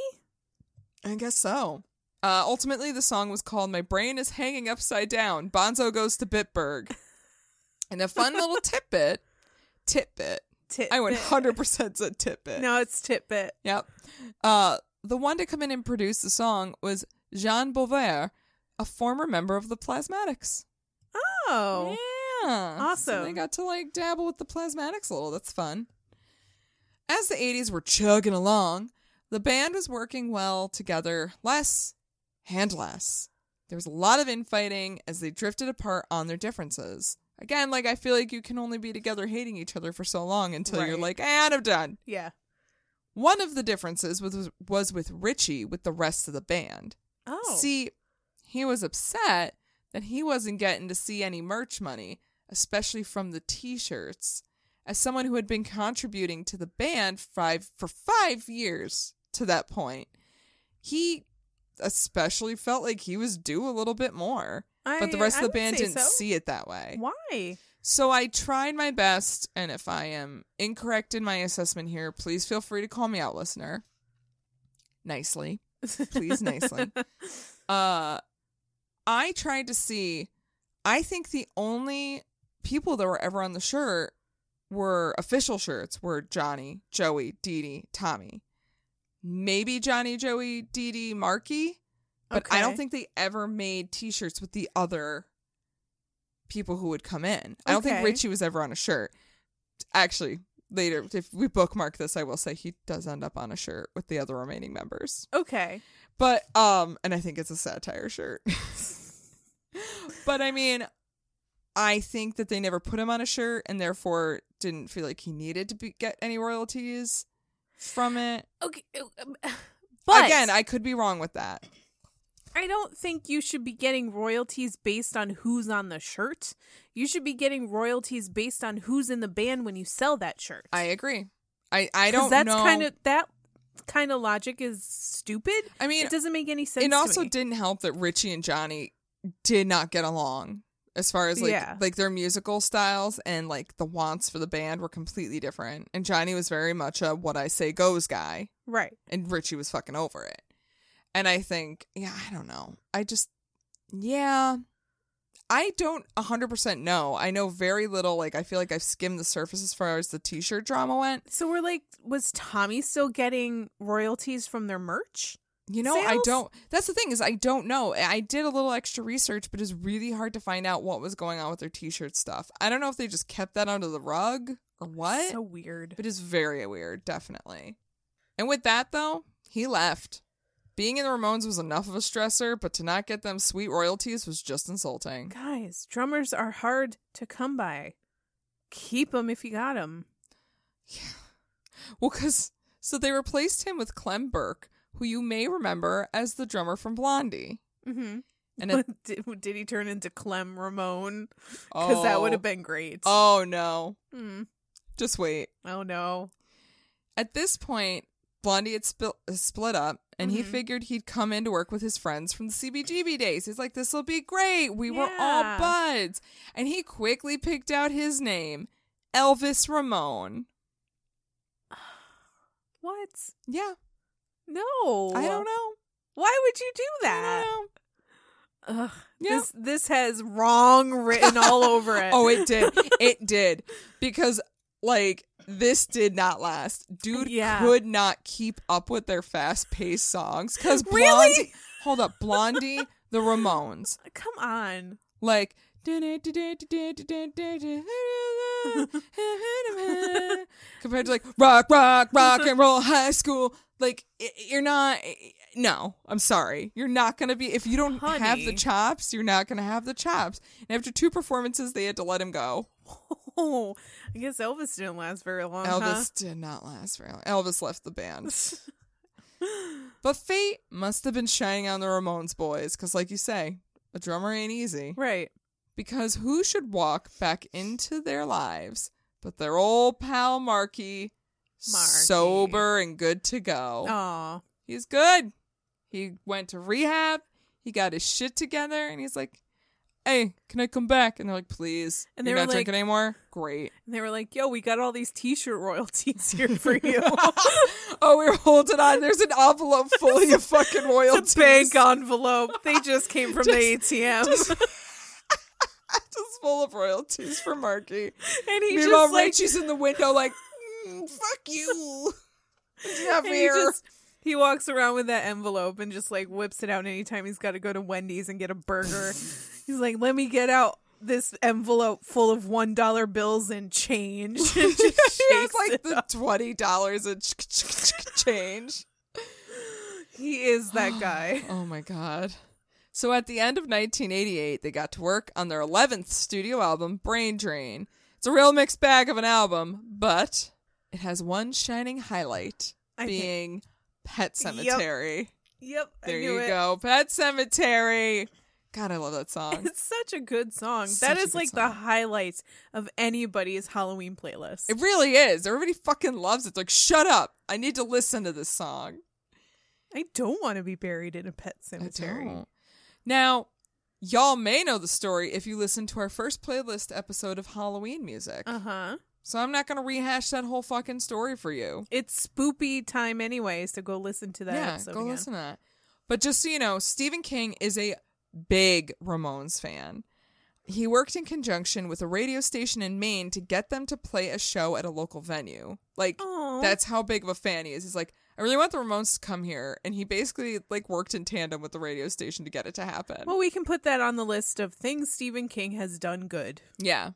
I guess so. Uh, ultimately, the song was called My Brain is Hanging Upside Down. Bonzo Goes to Bitburg. And a fun little tidbit. Tidbit. Tit- I went one hundred percent said tidbit. No, it's Titbit. Yep. Uh, the one to come in and produce the song was Jean Beauvoir, a former member of the Plasmatics. Oh. Yeah. So Awesome. they got to like dabble with the Plasmatics a little. That's fun. As the eighties were chugging along, the band was working well together, less and less. There was a lot of infighting as they drifted apart on their differences. Again, like, I feel like you can only be together hating each other for so long until you're Right. like, and I'm done. Yeah. One of the differences was, was with Richie with the rest of the band. Oh. See, he was upset that he wasn't getting to see any merch money, especially from the t-shirts. As someone who had been contributing to the band five, for five years to that point, he especially felt like he was due a little bit more. But the I- rest I of the would band say didn't so. see it that way. Why? So I tried my best, and if I am incorrect in my assessment here, please feel free to call me out, listener. Nicely. Please, nicely. Uh, I tried to see, I think the only people that were ever on the shirt were official shirts were Johnny, Joey, Dee Dee, Tommy. Maybe Johnny, Joey, Dee Dee, Marky. But I don't Okay. think they ever made t-shirts with the other people who would come in. I don't think Okay. Richie was ever on a shirt. Actually, later, if we bookmark this, I will say he does end up on a shirt with the other remaining members. Okay. But, um, and I think it's a satire shirt. But I mean, I think that they never put him on a shirt and therefore didn't feel like he needed to be, get any royalties from it. Okay. um, But Again, I could be wrong with that. I don't think you should be getting royalties based on who's on the shirt. You should be getting royalties based on who's in the band when you sell that shirt. I agree. I, I 'Cause don't that's know. kind of that kind of logic is stupid. I mean, it doesn't make any sense. it to also me. didn't help that Richie and Johnny did not get along as far as like Yeah. like their musical styles and like the wants for the band were completely different. And Johnny was very much a what I say goes guy, right. and Richie was fucking over it. And I think, yeah, I don't know. I just, yeah, I don't one hundred percent know. I know very little. Like, I feel like I've skimmed the surface as far as the t-shirt drama went. So we're like, was Tommy still getting royalties from their merch? You know, I Sales? don't. That's the thing is, I don't know. I did a little extra research, but it's really hard to find out what was going on with their t-shirt stuff. I don't know if they just kept that under the rug or what. So weird. But it's very weird, definitely. And with that, though, He left. Being in the Ramones was enough of a stressor, but to not get them sweet royalties was just insulting. Guys, drummers are hard to come by. Keep them if you got them. Yeah. Well, because, so they replaced him with Clem Burke, who you may remember as the drummer from Blondie. Mm-hmm. And it, did, did he turn into Clem Ramone? Because oh, that would have been great. Oh, no. Mm. Just wait. Oh, no. At this point, Blondie had spil- split up, and Mm-hmm. he figured he'd come in to work with his friends from the C B G B days. He's like, this will be great. We were all Yeah. buds. And he quickly picked out his name, Elvis Ramone. What? Yeah, No. I don't know. Why would you do I that? don't know. Ugh. Yeah. This this has wrong written all over it. Oh, it did. It did. Because, like, this did not last. Dude Yeah. could not keep up with their fast-paced songs. Because Blondie... Really? Hold up. Blondie, the Ramones. Come on. Like... compared to, like, rock, rock, rock and roll high school. Like, i- you're not... No, I'm sorry. You're not going to be... If you don't have the Honey. chops, you're not going to have the chops. And after two performances, they had to let him go. Oh, I guess Elvis didn't last very long. Elvis did not last very long. Elvis left the band. But fate must have been shining on the Ramones boys, because like you say, a drummer ain't easy. Huh? Right. Because who should walk back into their lives but their old pal Marky, Marky. sober and good to go. Aw. He's good. He went to rehab. He got his shit together, and he's like, hey, can I come back? And they're like, please. And You're they not were like- drinking anymore? Great. And they were like, yo, we got all these t-shirt royalties here for you. Oh, we were holding on. There's an envelope full of your fucking royalties. It's a bank envelope. They just came from the A T M. Just, just full of royalties for Marky. And he Meanwhile, just like, Richie's in the window like, mm, fuck you. Not and he fair. just he walks around with that envelope and just like whips it out anytime he's got to go to Wendy's and get a burger. He's like, let me get out this envelope full of one dollar bills and change. And just He has shakes like it the up. twenty dollars and change. He is that guy. Oh my god. So at the end of nineteen eighty-eight, they got to work on their eleventh studio album, Brain Drain. It's a real mixed bag of an album, but it has one shining highlight, I think- being Pet Cemetery. Yep. I There knew you it. go. Pet Cemetery. God, I love that song. It's such a good song. Such that a is good like song. the highlights of anybody's Halloween playlist. It really is. Everybody fucking loves it. It's like, shut up. I need to listen to this song. I don't want to be buried in a pet I cemetery. don't. Now, y'all may know the story if you listened to our first playlist episode of Halloween music. Uh huh. So I'm not going to rehash that whole fucking story for you. It's spoopy time anyways to go listen to that yeah, episode go again. listen to that. But just so you know, Stephen King is a big Ramones fan. He worked in conjunction with a radio station in Maine to get them to play a show at a local venue. Like, Aw. that's how big of a fan he is. He's like, I really want the Ramones to come here. And he basically, like, worked in tandem with the radio station to get it to happen. Well, we can put that on the list of things Stephen King has done good. Yeah.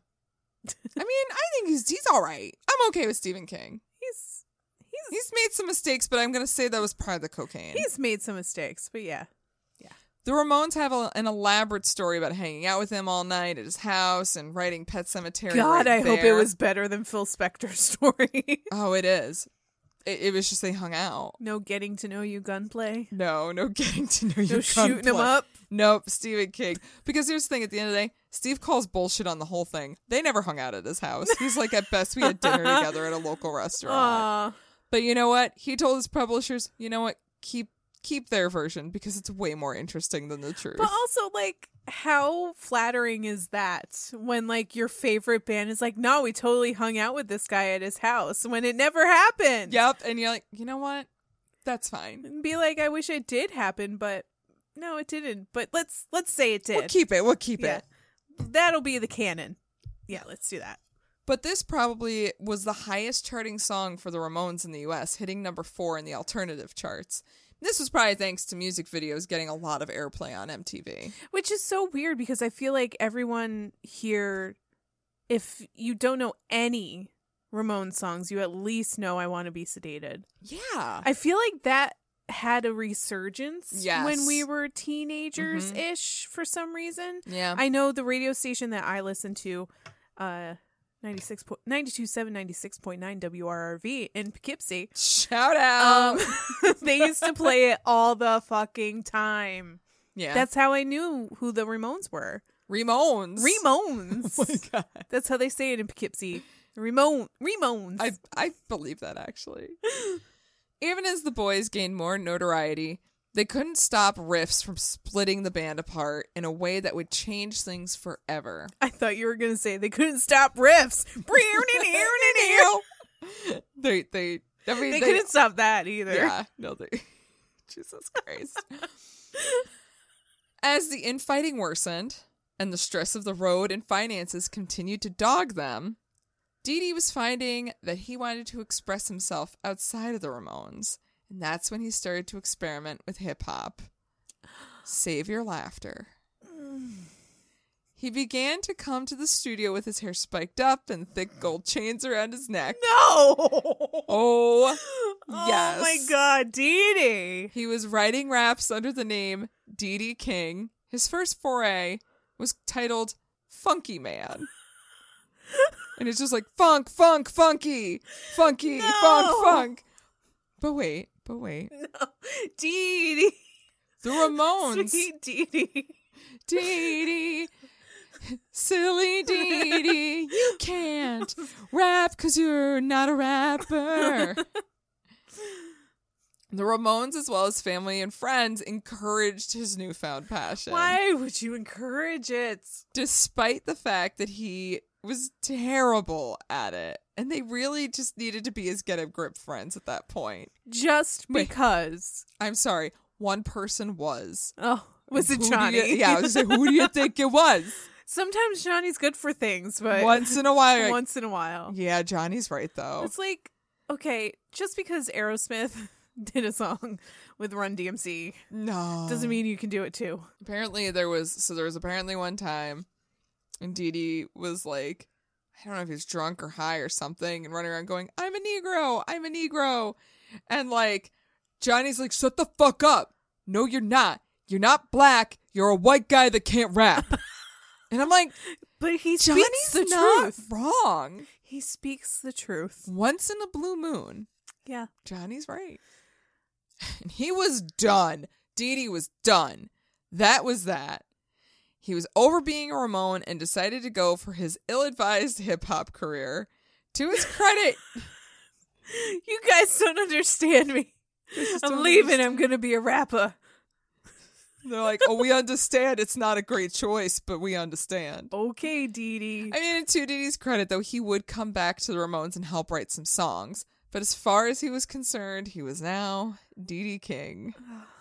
I mean, I think he's he's all right. I'm okay with Stephen King. He's he's He's made some mistakes, but I'm going to say that was part of the cocaine. he's made some mistakes, but yeah. The Ramones have a, an elaborate story about hanging out with him all night at his house and writing Pet Cemetery. God, right I hope it there. was better than Phil Spector's story. Oh, it is. It, it was just they hung out. No getting to know you gunplay. No, no getting to know you. No shooting him gunplay. up. Nope, Stephen King. Because here's the thing, at the end of the day, Steve calls bullshit on the whole thing. They never hung out at his house. He's like, at best, we had dinner together at a local restaurant. Aw. But you know what? He told his publishers, you know what? Keep keep their version because it's way more interesting than the truth. But also, like, how flattering is that when, like, your favorite band is like, no, we totally hung out with this guy at his house when it never happened. Yep. And you're like, you know what? That's fine. And be like, I wish it did happen, but no, it didn't. But let's let's say it did. We'll keep it. We'll keep Yeah. it. That'll be the canon. Yeah, let's do that. But this probably was the highest charting song for the Ramones in the U S, hitting number four in the alternative charts. This was probably thanks to music videos getting a lot of airplay on M T V. Which is so weird because I feel like everyone here, if you don't know any Ramones songs, you at least know I Want to Be Sedated. Yeah. I feel like that had a resurgence Yes. when we were teenagers ish for some reason. Yeah. I know the radio station that I listen to, uh, ninety-six point ninety-two point seven, ninety-six point nine W R R V in Poughkeepsie. Shout out. Um, they used to play it all the fucking time. yeah. That's how I knew who the Ramones were. Ramones. Ramones. Oh my God. That's how they say it in Poughkeepsie. Ramon. Ramones. I I believe that actually. Even as the boys gained more notoriety, they couldn't stop riffs from splitting the band apart in a way that would change things forever. I thought you were going to say they couldn't stop riffs. they they I mean They they, couldn't stop that either. Yeah, no they Jesus Christ. As the infighting worsened and the stress of the road and finances continued to dog them, Dee Dee was finding that he wanted to express himself outside of the Ramones, and that's when he started to experiment with hip-hop. Save your laughter. He began to come to the studio with his hair spiked up and thick gold chains around his neck. No. Oh, Oh yes. my God, Dee Dee. He was writing raps under the name Dee Dee King. His first foray was titled Funky Man. And it's just like, funk, funk, funky, funky, No. funk, funk. But wait, but wait. No. Dee Dee. The Ramones. Sweet Dee Dee. Dee Dee. Silly Dee Dee. You can't rap because you're not a rapper. The Ramones, as well as family and friends, encouraged his newfound passion. Why would you encourage it? Despite the fact that he was terrible at it. And they really just needed to be his get a grip friends at that point. Just Wait. because. I'm sorry, one person was. Oh, was it Who do Johnny? you- yeah, I was like, who do you think it was? Sometimes Johnny's good for things, but Once in a while. you're like, once in a while. yeah, Johnny's right, though. It's like, okay, just because Aerosmith did a song with Run D M C No. doesn't mean you can do it too. Apparently there was, so there was apparently one time, and Dee Dee was like, I don't know if he was drunk or high or something, and running around going, I'm a Negro, I'm a Negro. And like, Johnny's like, shut the fuck up. No, you're not. You're not black. You're a white guy that can't rap. And I'm like, But he Johnny's speaks the not truth. wrong. He speaks the truth. Once in a blue moon, Yeah. Johnny's right. And he was done. Dee Dee was done. That was that. He was over being a Ramone and decided to go for his ill-advised hip-hop career. To his credit, You guys don't understand me. just I'm don't leaving. understand. I'm going to be a rapper. they're like, oh, we understand it's not a great choice, but we understand. Okay, Dee Dee. I mean, to Dee Dee's credit, though, he would come back to the Ramones and help write some songs. But as far as he was concerned, he was now Dee Dee King.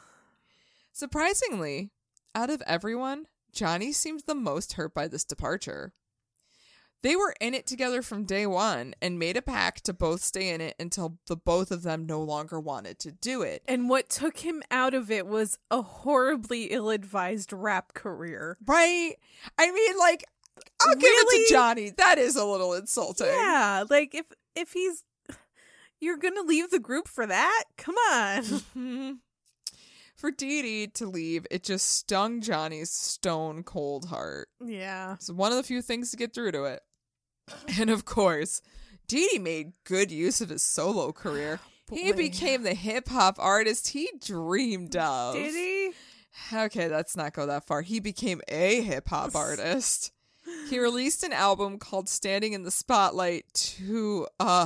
Surprisingly, out of everyone, Johnny seemed the most hurt by this departure. They were in it together from day one and made a pact to both stay in it until the both of them no longer wanted to do it. And what took him out of it was a horribly ill-advised rap career. Right? I mean, like, I'll give it Really? to Johnny. That is a little insulting. Yeah, like if if he's you're gonna leave the group for that? Come on. Mhm. For Dee Dee to leave, it just stung Johnny's stone cold heart. Yeah. It's one of the few things to get through to it. And of course, Dee Dee made good use of his solo career. He Boy. became the hip hop artist he dreamed of. Did he? Okay, let's not go that far. He became a hip hop artist. He released an album called Standing in the Spotlight to, uh,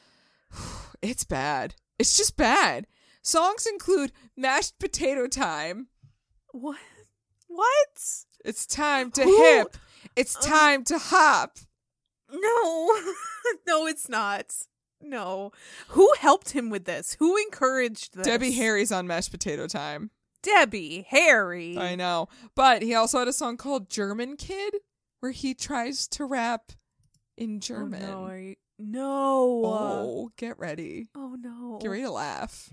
it's bad. It's just bad. Songs include Mashed Potato Time. What? What? It's time to Who- hip. It's time to hop. No. No, it's not. No. Who helped him with this? Who encouraged this? Debbie Harry's on Mashed Potato Time. Debbie Harry. I know. But he also had a song called German Kid where he tries to rap in German. Oh, no, are you? No. Oh, get ready. Oh no. Get ready to laugh.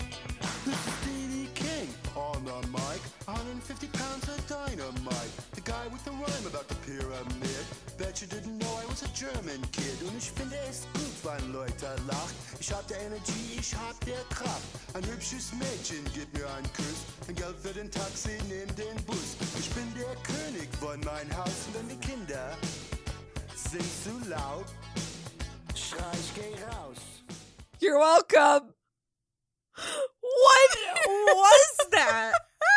This is D D King on the mic. one hundred fifty pounds of dynamite. The guy guy with a rhyme about the Pyramid. Bet you didn't know I was a German kid. Und ich finde es gut, wenn Leute lacht. Ich hab der Energie, ich hab der Kraft. Ein hübsches Mädchen gibt mir einen Kuss. Ein Geld für den Taxi, nehm den Bus. Ich bin der König von mein Haus. Und wenn die Kinder sind zu laut, schrei ich, geh raus. You're welcome. What was that?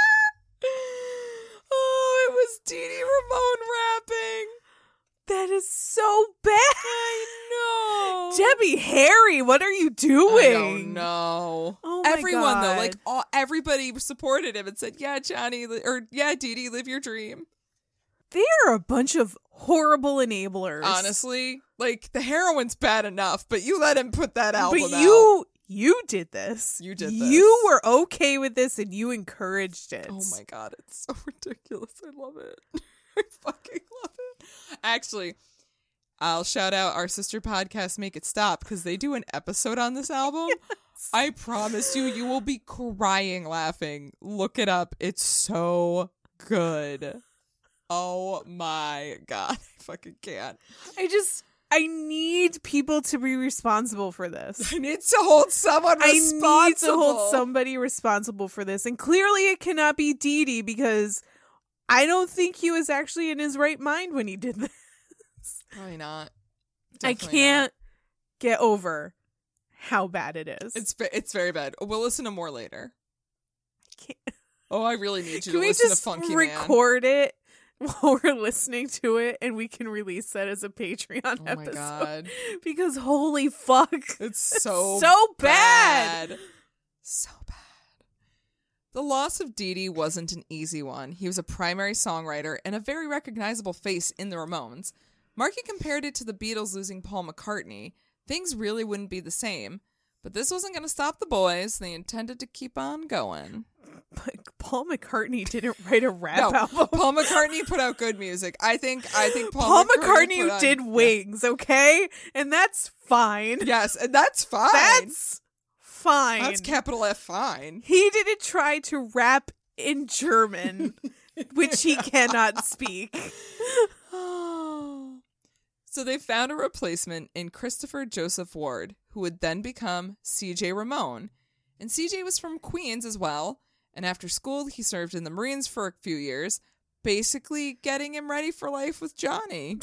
Oh, it was Dee Dee Ramone rapping. That is so bad. I know. Debbie Harry, what are you doing? I don't know. Oh my Everyone though, God. like all, everybody supported him and said, "Yeah, Johnny," li- or "Yeah, Dee Dee, live your dream." They are a bunch of horrible enablers. Honestly, like the heroin's bad enough, but you let him put that album but out. you you did this. You did You this. were okay with this, and you encouraged it. Oh my god, it's so ridiculous. I love it. I fucking love it. Actually, I'll shout out our sister podcast, Make It Stop, because they do an episode on this album. Yes. I promise you, you will be crying laughing. Look it up. It's so good. Oh my god. I fucking can't. I just I need people to be responsible for this. I need to hold someone responsible. I need to hold somebody responsible for this. And clearly it cannot be Dee Dee, because I don't think he was actually in his right mind when he did this. Probably not. I Definitely can't get over how bad it is. not. It's ve- it's very bad. We'll listen to more later. I can't. Oh, I really need you Can to we listen just to Funky Man. record it while we're listening to it, and we can release that as a Patreon Oh my episode? god. Because holy fuck, It's so so bad. bad. So bad. The loss of Dee Dee wasn't an easy one. He was a primary songwriter and a very recognizable face in the Ramones. Marky compared it to the Beatles losing Paul McCartney. Things really wouldn't be the same. But this wasn't going to stop the boys. They intended to keep on going. But Paul McCartney didn't write a rap No, album. Paul McCartney put out good music. I think I think Paul, Paul McCartney, McCartney put on- did yeah. Wings, okay? And that's fine. Yes, and that's fine. That's fine. That's capital F fine. He didn't try to rap in German, which he cannot speak. So they found a replacement in Christopher Joseph Ward, who would then become C J Ramone. And C J was from Queens as well. And after school, he served in the Marines for a few years, basically getting him ready for life with Johnny.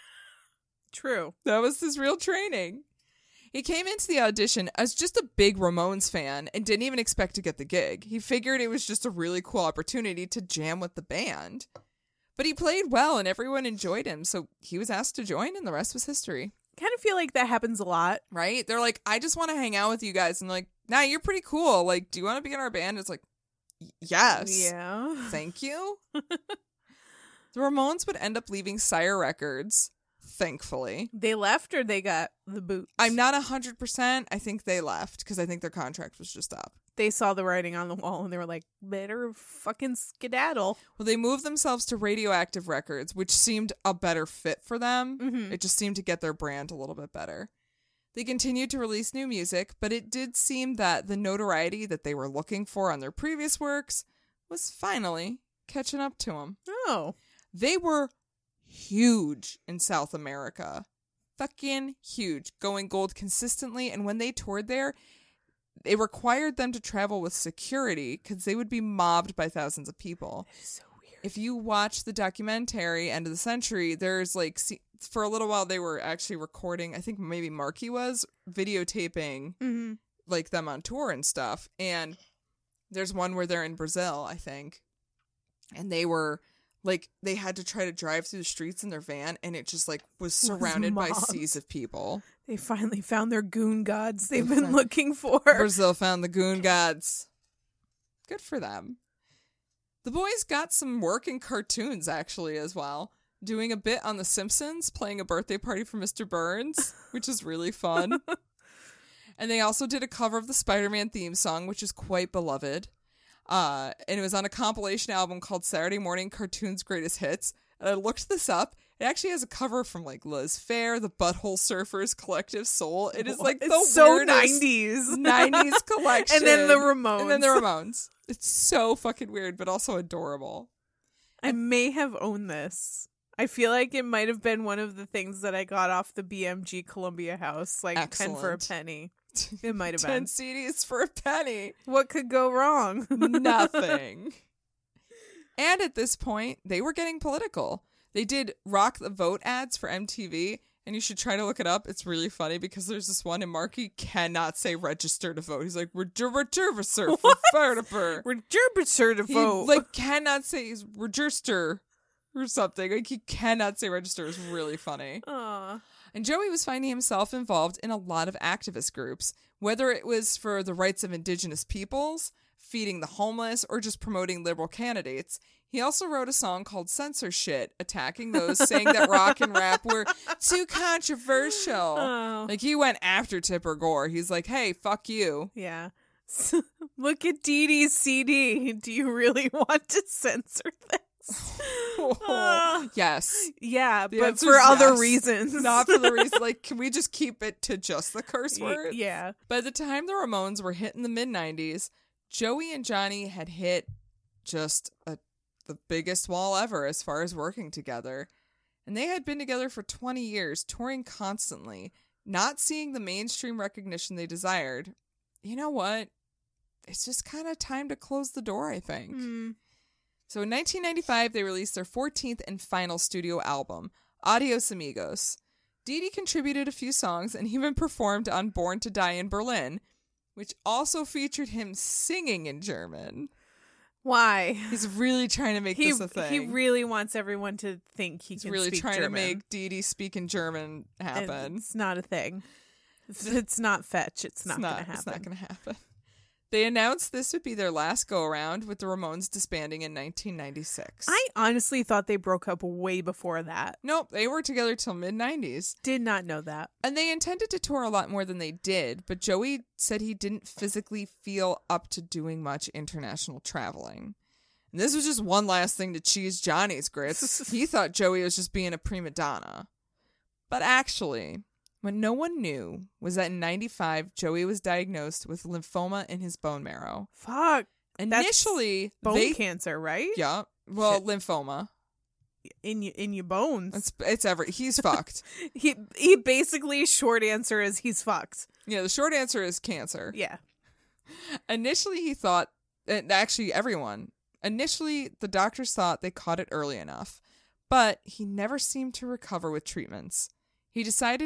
True. That was his real training. He came into the audition as just a big Ramones fan and didn't even expect to get the gig. He figured it was just a really cool opportunity to jam with the band. But he played well and everyone enjoyed him, so he was asked to join and the rest was history. Kind of feel like that happens a lot. Right? They're like, I just want to hang out with you guys. And they're like, nah, you're pretty cool. Like, do you want to be in our band? It's like, "Y- yes. Yeah. Thank you. The Ramones would end up leaving Sire Records, thankfully. They left or they got the boot? I'm not one hundred percent. I think they left because I think their contract was just up. They saw the writing on the wall and they were like, better fucking skedaddle. Well, they moved themselves to Radioactive Records, which seemed a better fit for them. Mhm. It just seemed to get their brand a little bit better. They continued to release new music, but it did seem that the notoriety that they were looking for on their previous works was finally catching up to them. Oh. They were huge in South America. Fucking huge. Going gold consistently. And when they toured there, it required them to travel with security because they would be mobbed by thousands of people. That is so weird. If you watch the documentary End of the Century, there's like, see, for a little while they were actually recording, I think maybe Marky was, videotaping Mm-hmm. like them on tour and stuff. And there's one where they're in Brazil, I think. And they were like, they had to try to drive through the streets in their van and it just like was surrounded by mobbed. seas of people. They finally found their goon gods they've They been found- looking for. Brazil found the goon gods. Good for them. The boys got some work in cartoons actually as well. Doing a bit on The Simpsons, playing a birthday party for Mister Burns, which is really fun. And they also did a cover of the Spider-Man theme song, which is quite beloved. Uh, and it was on a compilation album called Saturday Morning Cartoons Greatest Hits. And I looked this up. It actually has a cover from like Liz Phair, the Butthole Surfers, Collective Soul. It is like the It's so weirdest nineties. nineties collection. And then the Ramones. And then the Ramones. It's so fucking weird, but also adorable. I may have owned this. I feel like it might have been one of the things that I got off the B M G Columbia House, like ten for a Excellent. penny. It might have ten been. C Ds for a penny. What could go wrong? Nothing. And at this point, they were getting political. They did Rock the Vote ads for M T V, and you should try to look it up. It's really funny because there's this one, and Marky cannot say register to vote. He's like, register for voter. Register to He vote. like cannot say he's register or something. Like he cannot say register. It's really funny. Aw. And Joey was finding himself involved in a lot of activist groups, whether it was for the rights of indigenous peoples, feeding the homeless, or just promoting liberal candidates. He also wrote a song called Censor Shit, attacking those saying that rock and rap were too controversial. Oh. Like he went after Tipper Gore. He's like, hey, fuck you. Yeah. Look at Dee Dee's C D. Do you really want to censor this? Ah. Yes. Yeah, The but answer for is other yes. reasons. Not for the reason, like, can we just keep it to just the curse Y- words? Yeah. By the time the Ramones were hit in the mid nineties, Joey and Johnny had hit just a, the biggest wall ever as far as working together. And they had been together for twenty years, touring constantly, not seeing the mainstream recognition they desired. You know what? It's just kind of time to close the door, I think. Mm. So in nineteen ninety-five, they released their fourteenth and final studio album, Adios Amigos. Dee Dee contributed a few songs and even performed on Born to Die in Berlin, which also featured him singing in German. Why? He's really trying to make He, this a thing. he really wants everyone to think he He's can really speak trying German. to make Dee Dee speak in German And happen. It's not a thing. It's, it's not fetch. It's not, it's not, going to happen. It's not going to happen. They announced this would be their last go-around, with the Ramones disbanding in nineteen ninety-six. I honestly thought they broke up way before that. Nope, they were together till mid nineties. Did not know that. And they intended to tour a lot more than they did, but Joey said he didn't physically feel up to doing much international traveling. And this was just one last thing to cheese Johnny's grits. He thought Joey was just being a prima donna. But actually, what no one knew was that in ninety-five, Joey was diagnosed with lymphoma in his bone marrow. Fuck. Initially, Bone they... cancer, right? Yeah, well, Shit. lymphoma. In your in your bones. It's, it's every... He's fucked. He he basically, short answer is he's fucked. Yeah, the short answer is cancer. Yeah. Initially, he thought, and actually everyone, initially the doctors thought they caught it early enough, but he never seemed to recover with treatments. He decided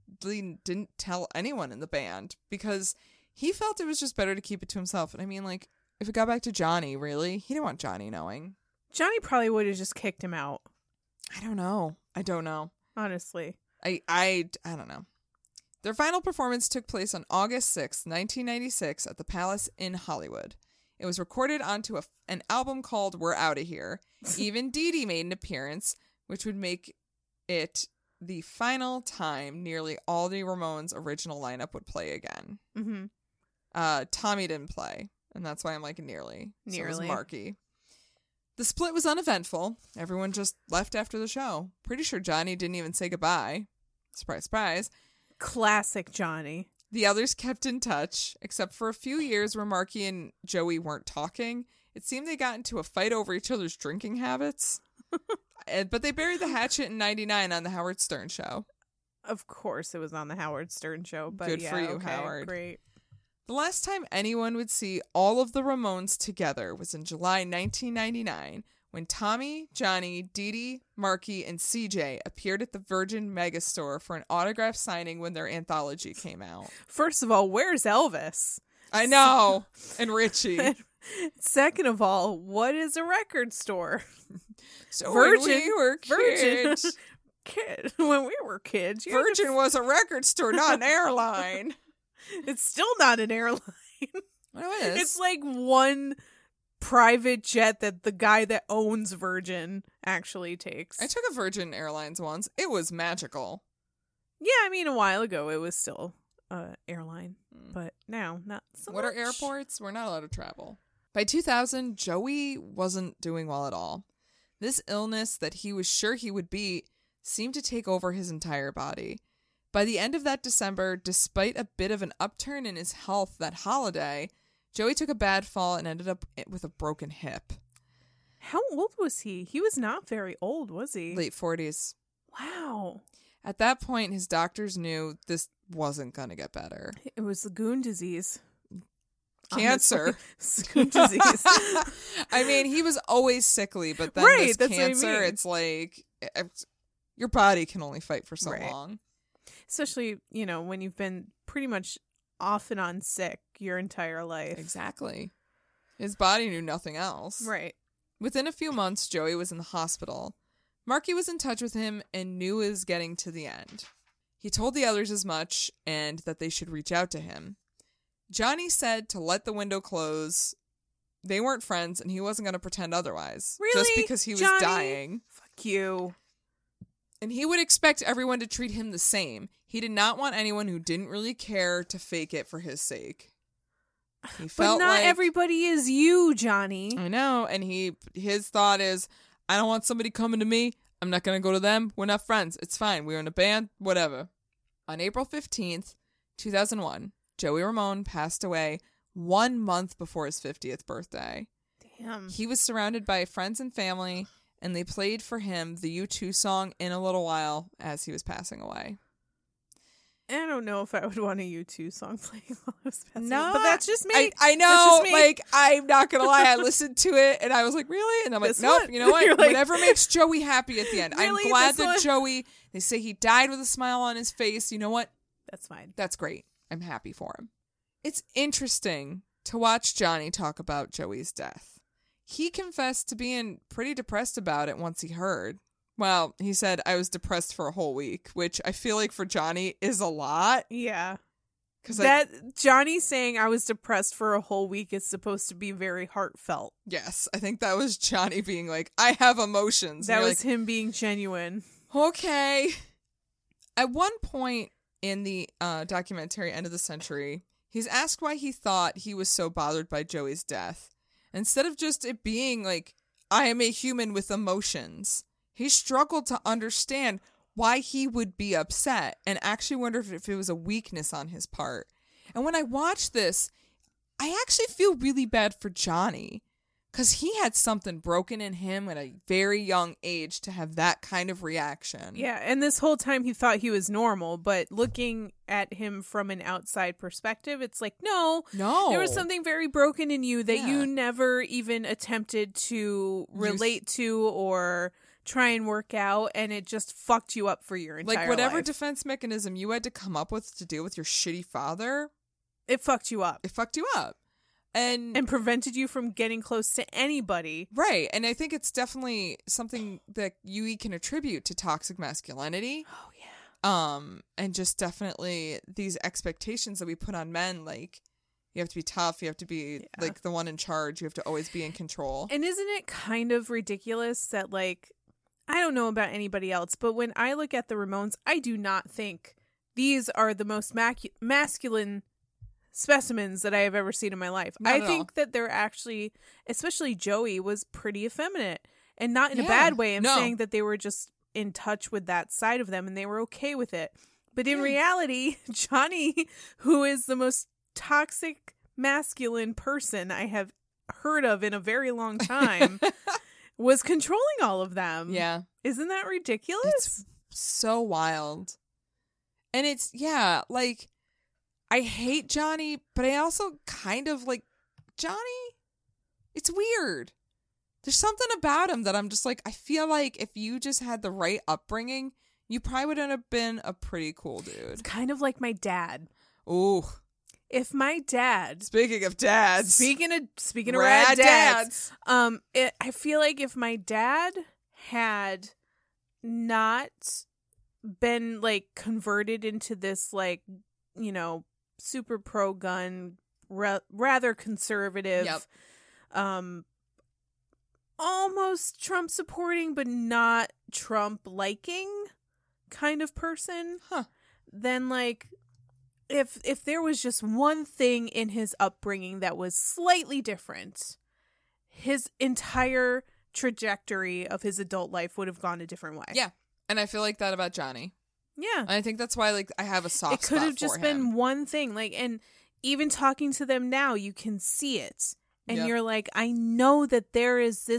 he didn't tell anyone in the band because he felt it was just better to keep it to himself. And I mean, like, if it got back to Johnny, really, he didn't want Johnny knowing. Johnny probably would have just kicked him out, I don't know. I don't know. honestly. I, I, I don't know. Their final performance took place on August sixth, nineteen ninety-six at the Palace in Hollywood. It was recorded onto a, an album called We're Outta Here. Even Dee Dee made an appearance, which would make it the final time nearly all the Ramones' original lineup would play again. Mm-hmm. Uh, Tommy didn't play, and that's why I'm like nearly. So it was Nearly. Marky. The split was uneventful. Everyone just left after the show. Pretty sure Johnny didn't even say goodbye. Surprise, surprise. Classic Johnny. The others kept in touch, except for a few years where Marky and Joey weren't talking. It seemed they got into a fight over each other's drinking habits. And- but they buried the hatchet in ninety-nine on the Howard Stern show. Of course, it was on the Howard Stern show. But Good yeah, for you, okay, Howard. Great. The last time anyone would see all of the Ramones together was in July nineteen ninety-nine, when Tommy, Johnny, Dee Dee, Marky, and C J appeared at the Virgin Megastore for an autograph signing when their anthology came out. First of all, where's Elvis? I know! And Richie. Second of all, what is a record store? So Virgin- when we were Virgin. kids, Kid, when we were kids, you had to- Virgin was a record store, not an airline. it's still not an airline. Well, it is. It's like one private jet that the guy that owns Virgin actually takes. I took a Virgin Airlines once. It was magical. Yeah, I mean, a while ago it was still uh airline, but now not so What are much. airports? We're not allowed to travel. By two thousand, Joey wasn't doing well at all. This illness that he was sure he would beat seemed to take over his entire body. By the end of that December, despite a bit of an upturn in his health that holiday, Joey took a bad fall and ended up with a broken hip. How old was he? He was not very old, was he? Late forties. Wow. At that point, his doctors knew this wasn't going to get better. It was the goon disease. Cancer. Goon disease. I mean, he was always sickly, but then Right, this that's what I cancer, mean. it's like it's, your body can only fight for so Right. long. Especially, you know, when you've been pretty much off and on sick your entire life. Exactly. His body knew nothing else. Right. Within a few months, Joey was in the hospital. Marky was in touch with him and knew it was getting to the end. He told the others as much and that they should reach out to him. Johnny said to let the window close. They weren't friends and he wasn't going to pretend otherwise. Really? Just because he was Johnny? dying. Fuck you. And he would expect everyone to treat him the same. He did not want anyone who didn't really care to fake it for his sake. He But felt not like, everybody is you, Johnny. I know, and he his thought is, I don't want somebody coming to me. I'm not going to go to them. We're not friends. It's fine. We're in a band. Whatever. On April fifteenth, two thousand one, Joey Ramone passed away one month before his fiftieth birthday. Damn. He was surrounded by friends and family, and they played for him the U two song In a Little While as he was passing away. I don't know if I would want a U two song playing while I was passing. No, but that's just me. I, I That's know, just me. like, I'm not going to lie. I listened to it, and I was like, really? And I'm like, This nope, one? you know what? You're like- Whatever makes Joey happy at the end. Really? I'm glad This that one? Joey, they say he died with a smile on his face. You know what? That's fine. That's great. I'm happy for him. It's interesting to watch Johnny talk about Joey's death. He confessed to being pretty depressed about it once he heard. Well, he said, I was depressed for a whole week, which I feel like for Johnny is a lot. Yeah. Because That Johnny saying I was depressed for a whole week is supposed to be very heartfelt. yes, I think that was Johnny being like, I have emotions. That And you're was him being genuine. like, okay. At one point in the uh, documentary End of the Century, he's asked why he thought he was so bothered by Joey's death. Instead of just it being like, I am a human with emotions, he struggled to understand why he would be upset and actually wondered if it was a weakness on his part. And when I watch this, I actually feel really bad for Johnny because he had something broken in him at a very young age to have that kind of reaction. Yeah, and this whole time he thought he was normal, but looking at him from an outside perspective, it's like, no, No. there was something very broken in you that Yeah. you never even attempted to relate to or try and work out, and it just fucked you up for your entire Like whatever life. defense mechanism you had to come up with to deal with your shitty father, It fucked you up it fucked you up. And, and prevented you from getting close to anybody. right. And I think it's definitely something that you can attribute to toxic masculinity. Oh, yeah. Um, and just definitely these expectations that we put on men, like you have to be tough, you have to be Yeah. like the one in charge, you have to always be in control. And isn't it kind of ridiculous that, like, I don't know about anybody else, but when I look at the Ramones, I do not think these are the most macu- masculine specimens that I have ever seen in my life. Not I at think all. that they're actually, especially Joey, was pretty effeminate. And not in a Yeah. bad way. I'm No. saying that they were just in touch with that side of them and they were okay with it. But in Yeah. reality, Johnny, who is the most toxic masculine person I have heard of in a very long time, was controlling all of them. Yeah. Isn't that ridiculous? It's so wild. And it's, yeah, like, I hate Johnny, but I also kind of like Johnny. It's weird. There's something about him that I'm just like, I feel like if you just had the right upbringing, you probably would have been a pretty cool dude. kind of like my dad. Ooh. If my dad, Speaking of dads. speaking of speaking of rad, Rad dads, dads. um, it, I feel like if my dad had not been like converted into this, like, you know, super pro gun, ra- rather conservative, Yep. um, almost Trump supporting but not Trump liking kind of person, Huh. then like if if there was just one thing in his upbringing that was slightly different, his entire trajectory of his adult life would have gone a different way. Yeah. And I feel like that about Johnny. Yeah. And I think that's why, like, I have a soft It could spot have just for been him. one thing. Like, and even talking to them now, you can see it. And Yep. you're like, I know that there is this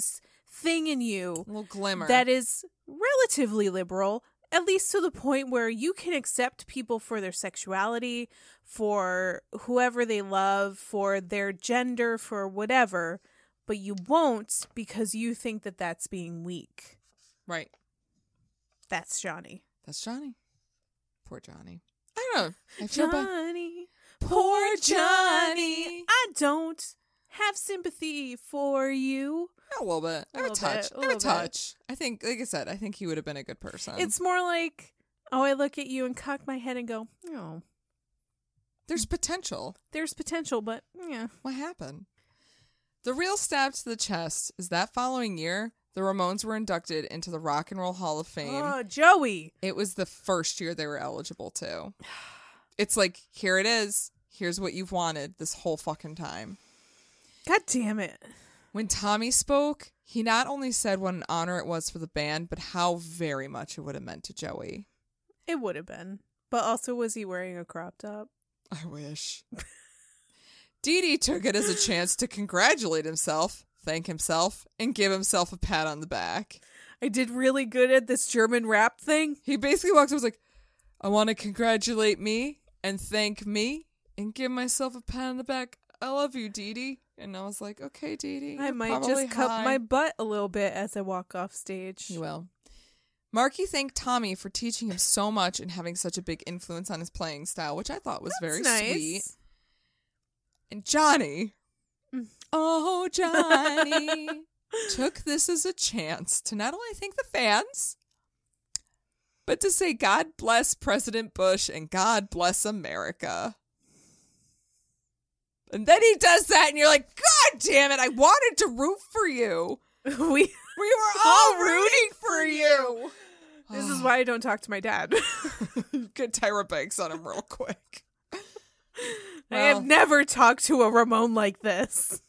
thing in you A little glimmer. that is relatively liberal, at least to the point where you can accept people for their sexuality, for whoever they love, for their gender, for whatever, but you won't because you think that that's being weak. Right. That's Johnny. That's Johnny. Poor Johnny. I don't know. I feel bad. Johnny. Poor Johnny. I don't have sympathy for you. A little bit. I A have a little touch. bit, a I have a little bit. touch. I think, like I said, I think he would have been a good person. It's more like, oh, I look at you and cock my head and go, oh, There's potential. there's potential, but yeah. What happened? The real stab to the chest is that following year, the Ramones were inducted into the Rock and Roll Hall of Fame. Oh, Joey. It was the first year they were eligible to. It's like, here it is. Here's what you've wanted this whole fucking time. God damn it. When Tommy spoke, he not only said what an honor it was for the band, but how very much it would have meant to Joey. It would have been. But also, was he wearing a crop top? I wish. Dee Dee took it as a chance to congratulate himself, thank himself, and give himself a pat on the back. I did really good at this German rap thing. He basically walked up and was like, I want to congratulate me and thank me and give myself a pat on the back. I love you, Dee Dee. And I was like, okay, Dee Dee. I you're might probably just cup high. my butt a little bit as I walk off stage. You will. Marky thanked Tommy for teaching him so much and having such a big influence on his playing style, which I thought was That's very nice. sweet. And Johnny, oh, Johnny, took this as a chance to not only thank the fans, but to say, God bless President Bush and God bless America. And then he does that, and you're like, God damn it, I wanted to root for you. we. We were all rooting for you. This is why I don't talk to my dad. Get Tyra Banks on him real quick. I have never talked to a Ramon like this.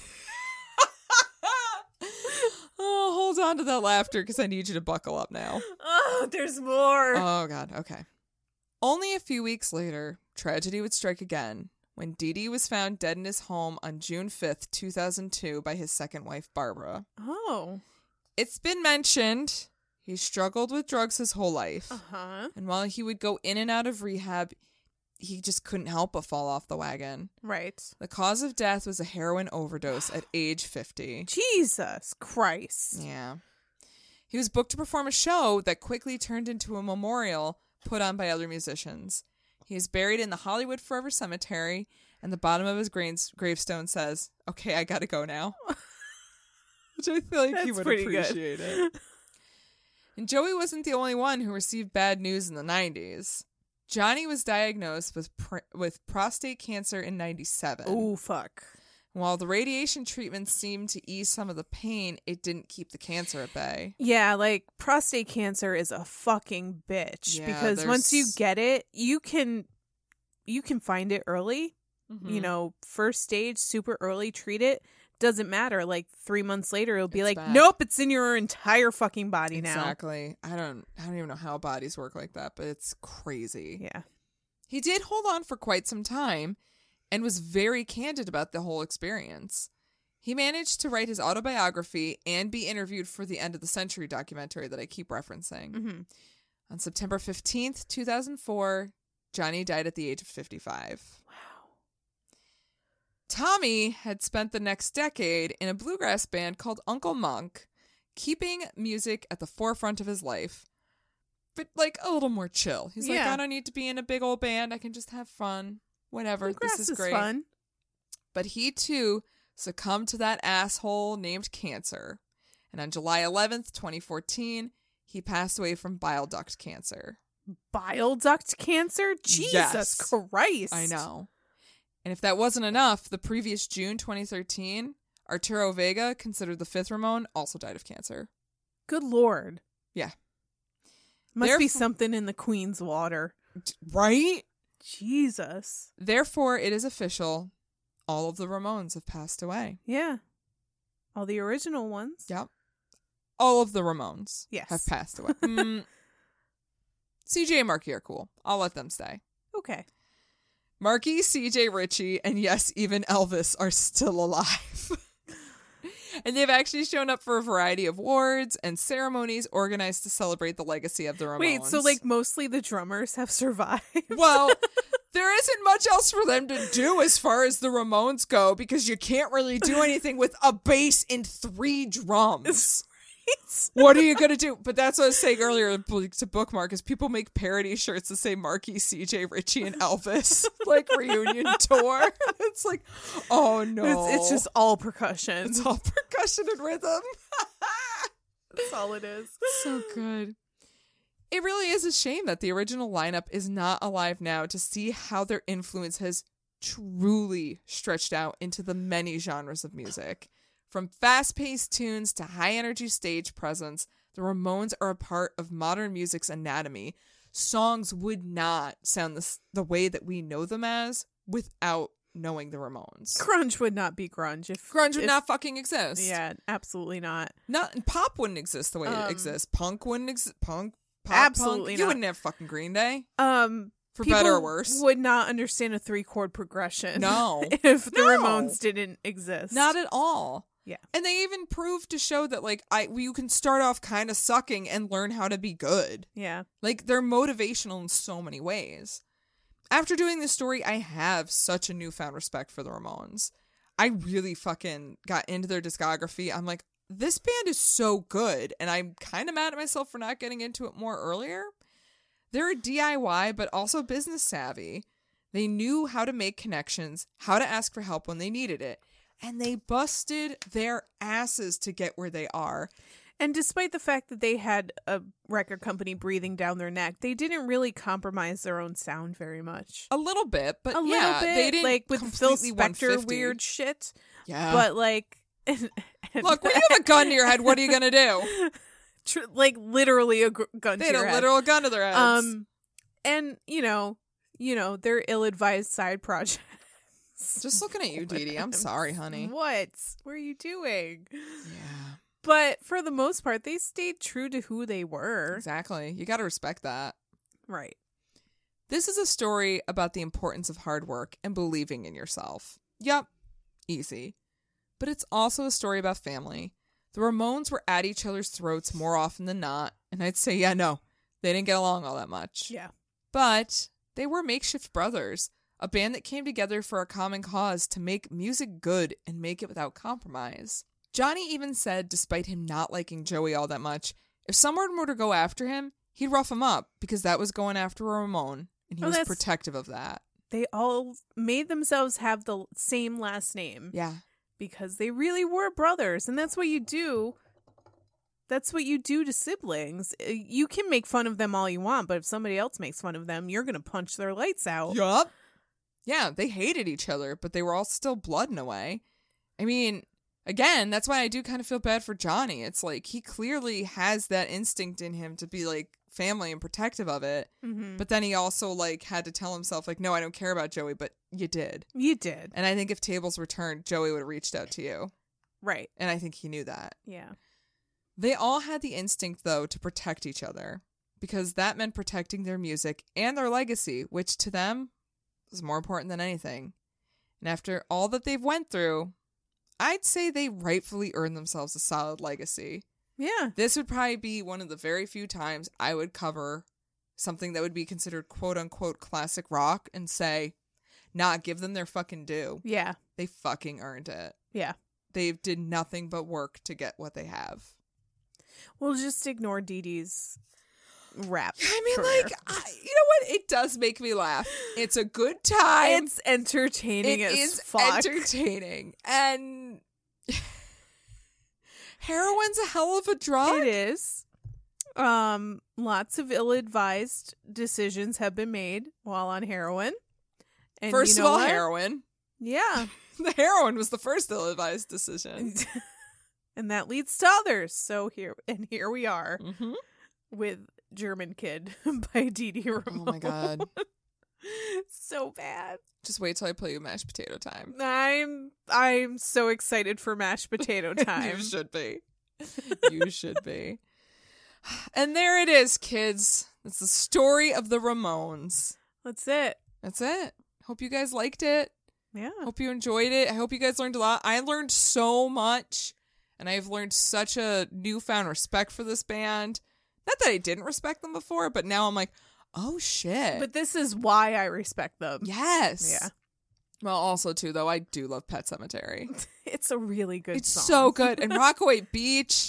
Oh, hold on to that laughter because I need you to buckle up now. Oh, there's more. Oh, God. Okay. Only a few weeks later, tragedy would strike again when Dee Dee was found dead in his home on June fifth, two thousand two by his second wife, Barbara. Oh. It's been mentioned he struggled with drugs his whole life. Uh-huh. And while he would go in and out of rehab, he just couldn't help but fall off the wagon. Right. The cause of death was a heroin overdose at age fifty. Jesus Christ. Yeah. He was booked to perform a show that quickly turned into a memorial put on by other musicians. He is buried in the Hollywood Forever Cemetery, and the bottom of his graves- gravestone says, okay, I gotta go now. Which I feel like he That's would pretty good. appreciate it. And Joey wasn't the only one who received bad news in the nineties. Johnny was diagnosed with pr- with prostate cancer in ninety-seven. Oh, fuck. While the radiation treatment seemed to ease some of the pain, it didn't keep the cancer at bay. Yeah, like prostate cancer is a fucking bitch Yeah, because once you there's- get it, you can you can find it early. Mm-hmm. You know, first stage, super early, treat it. Doesn't matter. Like three months later, it'll be It's like, back. nope, it's in your entire fucking body now. Exactly. I don't I don't even know how bodies work like that, but it's crazy. Yeah. He did hold on for quite some time and was very candid about the whole experience. He managed to write his autobiography and be interviewed for the End of the Century documentary that I keep referencing. Mm-hmm. On September fifteenth, two thousand four, Johnny died at the age of fifty-five. Wow. Tommy had spent the next decade in a bluegrass band called Uncle Monk, keeping music at the forefront of his life, but like a little more chill. He's like, Yeah. I don't need to be in a big old band. I can just have fun. Whatever. Bluegrass this is, is great. fun. But he too succumbed to that asshole named cancer. And on July eleventh, twenty fourteen, he passed away from bile duct cancer. Bile duct cancer? Jesus Yes. Christ. I know. And if that wasn't enough, the previous June twenty thirteen, Arturo Vega, considered the fifth Ramon, also died of cancer. Good Lord. Yeah. Must be Therefo- something in the Queen's water. Right? Jesus. Therefore, it is official. All of the Ramones have passed away. Yeah. All the original ones. Yep. All of the Ramones Yes. have passed away. mm. C J and Marky are cool. I'll let them stay. Okay. Marky, C J Ritchie, and yes, even Elvis are still alive. And they've actually shown up for a variety of awards and ceremonies organized to celebrate the legacy of the Ramones. Wait, so like mostly the drummers have survived? Well, there isn't much else for them to do as far as the Ramones go, because you can't really do anything with a bass and three drums. What are you going to do? But that's what I was saying earlier to Bookmark, is people make parody shirts that say Marky, C J, Richie, and Elvis, like reunion tour. It's like, oh no. It's, it's just all percussion. It's all percussion and rhythm. That's all it is. So good. It really is a shame that the original lineup is not alive now to see how their influence has truly stretched out into the many genres of music. From fast-paced tunes to high-energy stage presence, the Ramones are a part of modern music's anatomy. Songs would not sound the, the way that we know them as without knowing the Ramones. Grunge would not be grunge if Grunge would if, not fucking exist. Yeah, absolutely not. Not pop wouldn't exist the way Um, it exists. Punk wouldn't exist. Punk, pop, absolutely punk. You not. wouldn't have fucking Green Day. Um, For people better or worse. would not understand a three chord progression. No. if the No. Ramones didn't exist. Not at all. Yeah. And they even proved to show that, like, I you can start off kind of sucking and learn how to be good. Yeah. Like, they're motivational in so many ways. After doing this story, I have such a newfound respect for the Ramones. I really fucking got into their discography. I'm like, this band is so good, and I'm kind of mad at myself for not getting into it more earlier. They're D I Y, but also business savvy. They knew how to make connections, how to ask for help when they needed it. And they busted their asses to get where they are. And despite the fact that they had a record company breathing down their neck, they didn't really compromise their own sound very much. A little bit, but a little yeah, bit, they didn't like with Phil completely one Spector fifty. weird shit. Yeah. But like, and, and, Look, when you have a gun to your head, what are you going to do? tr- like literally a gr- gun They to had your a head. literal gun to their heads. Um, and you know, you know, they're ill-advised side projects. Just looking at you, Dee Dee. I'm sorry, honey. What? What are you doing? Yeah, But for the most part, they stayed true to who they were. exactly. You got to respect that. Right. This is a story about the importance of hard work and believing in yourself. Yup, easy. But it's also a story about family. The Ramones were at each other's throats more often than not, and I'd say, yeah, no, they didn't get along all that much. Yeah. But they were makeshift brothers, a band that came together for a common cause to make music good and make it without compromise. Johnny even said, despite him not liking Joey all that much, if someone were to go after him, he'd rough him up because that was going after a Ramone, and he Oh, was that's- protective of that. They all made themselves have the same last name Yeah. because they really were brothers. And that's what you do. That's what you do to siblings. Uh, You can make fun of them all you want, but if somebody else makes fun of them, you're going to punch their lights out. Yup. Yeah, they hated each other, but they were all still blood in a way. I mean, again, that's why I do kind of feel bad for Johnny. It's like he clearly has that instinct in him to be like family and protective of it. Mm-hmm. But then he also like had to tell himself like, no, I don't care about Joey, but you did. You did. And I think if tables were turned, Joey would have reached out to you. Right. And I think he knew that. Yeah. They all had the instinct, though, to protect each other because that meant protecting their music and their legacy, which to them was more important than anything. And after all that they've went through, I'd say they rightfully earned themselves a solid legacy. Yeah. This would probably be one of the very few times I would cover something that would be considered quote-unquote classic rock and say, nah, give them their fucking due. Yeah. They fucking earned it. Yeah. They did nothing but work to get what they have. We'll just ignore Dee Dee's rap. I mean, career. like, I, you know what? It does make me laugh. It's a good time. It's entertaining It as is fuck. entertaining. And heroin's a hell of a drug. It is. Um, lots of ill-advised decisions have been made while on heroin. And First you know of all, what? heroin. Yeah. The heroin was the first ill-advised decision. And that leads to others. So here and here we are Mm-hmm. with German Kid by Dee Dee Ramone. Oh my god. So bad. Just wait till I play you mashed potato time. I'm I'm so excited for mashed potato time. You should be. You should be. And there it is, kids. It's the story of the Ramones. That's it. That's it. Hope you guys liked it. Yeah. Hope you enjoyed it. I hope you guys learned a lot. I learned so much and I've learned such a newfound respect for this band. Not that I didn't respect them before, but now I'm like, oh shit. But this is why I respect them. Yes. Yeah. Well, also too though, I do love Pet Sematary. It's a really good It's song. so good. And Rockaway Beach.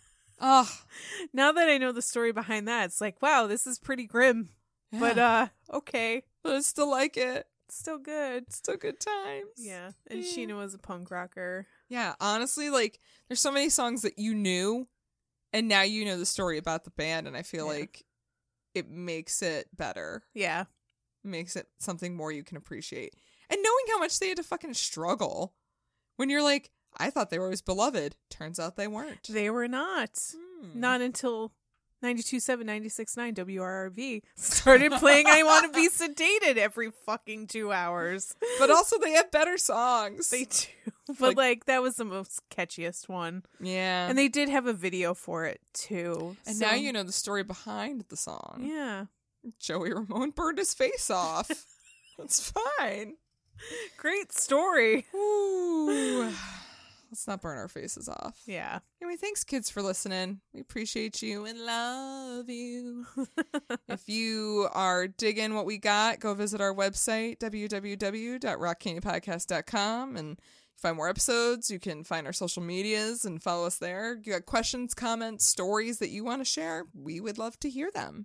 Oh, Now that I know the story behind that, it's like, wow, this is pretty grim. yeah. But uh okay. But I still like it. It's still good. Still good times. Yeah. And Yeah. Sheena was a punk rocker. Yeah, honestly, like there's so many songs that you knew, and now you know the story about the band, and I feel Yeah. like it makes it better. Yeah. Makes it something more you can appreciate. And knowing how much they had to fucking struggle when you're like, I thought they were always beloved. Turns out they weren't. They were not. Hmm. Not until ninety-two point seven, ninety-six point nine W R R V started playing I Want to Be Sedated every fucking two hours. But also they have better songs. They do. But Like- like, that was the most catchiest one. yeah. And they did have a video for it too. and So- now you know the story behind the song. Yeah. Joey Ramone burned his face off. That's fine. Great story. Ooh. Let's not burn our faces off. Yeah. Anyway, thanks, kids, for listening. We appreciate you and love you. If you are digging what we got, go visit our website, w w w dot rock candy podcast dot com, and find more episodes. You can find our social medias and follow us there. You got questions, comments, stories that you want to share? We would love to hear them.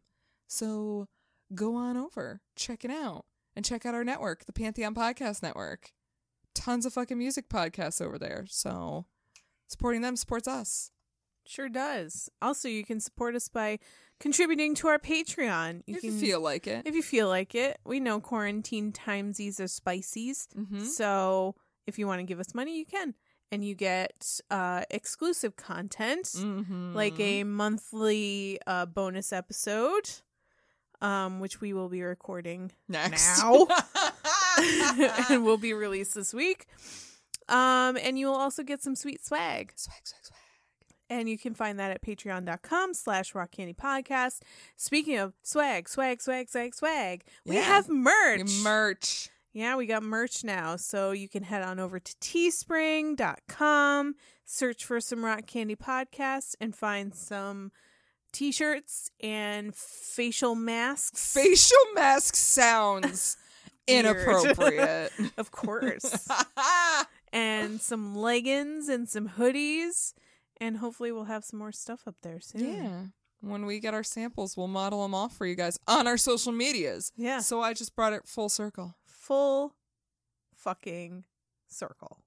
So go on over, check it out, and check out our network, the Pantheon Podcast Network. Tons of fucking music podcasts over there. So supporting them supports us. Sure does. Also, you can support us by contributing to our Patreon. You If can you feel like it. if you feel like it. We know quarantine timesies are spicies. Mhm. So if you want to give us money, you can. And you get uh, exclusive content, Mm-hmm. like a monthly uh, bonus episode, um, which we will be recording Next. now. and will be released this week. Um, and you will also get some sweet swag. Swag, swag, swag. And you can find that at patreon.com slash rock candy podcast. Speaking of swag, swag, swag, swag, swag, we Yeah. have merch. Merch. Yeah, we got merch now. So you can head on over to teespring dot com, search for some Rock Candy Podcasts, and find some t-shirts and facial masks. Facial mask sounds Weird. inappropriate. Of course. And some leggings and some hoodies. And hopefully we'll have some more stuff up there soon. Yeah. When we get our samples, we'll model them off for you guys on our social medias. Yeah. So I just brought it full circle. Full fucking circle.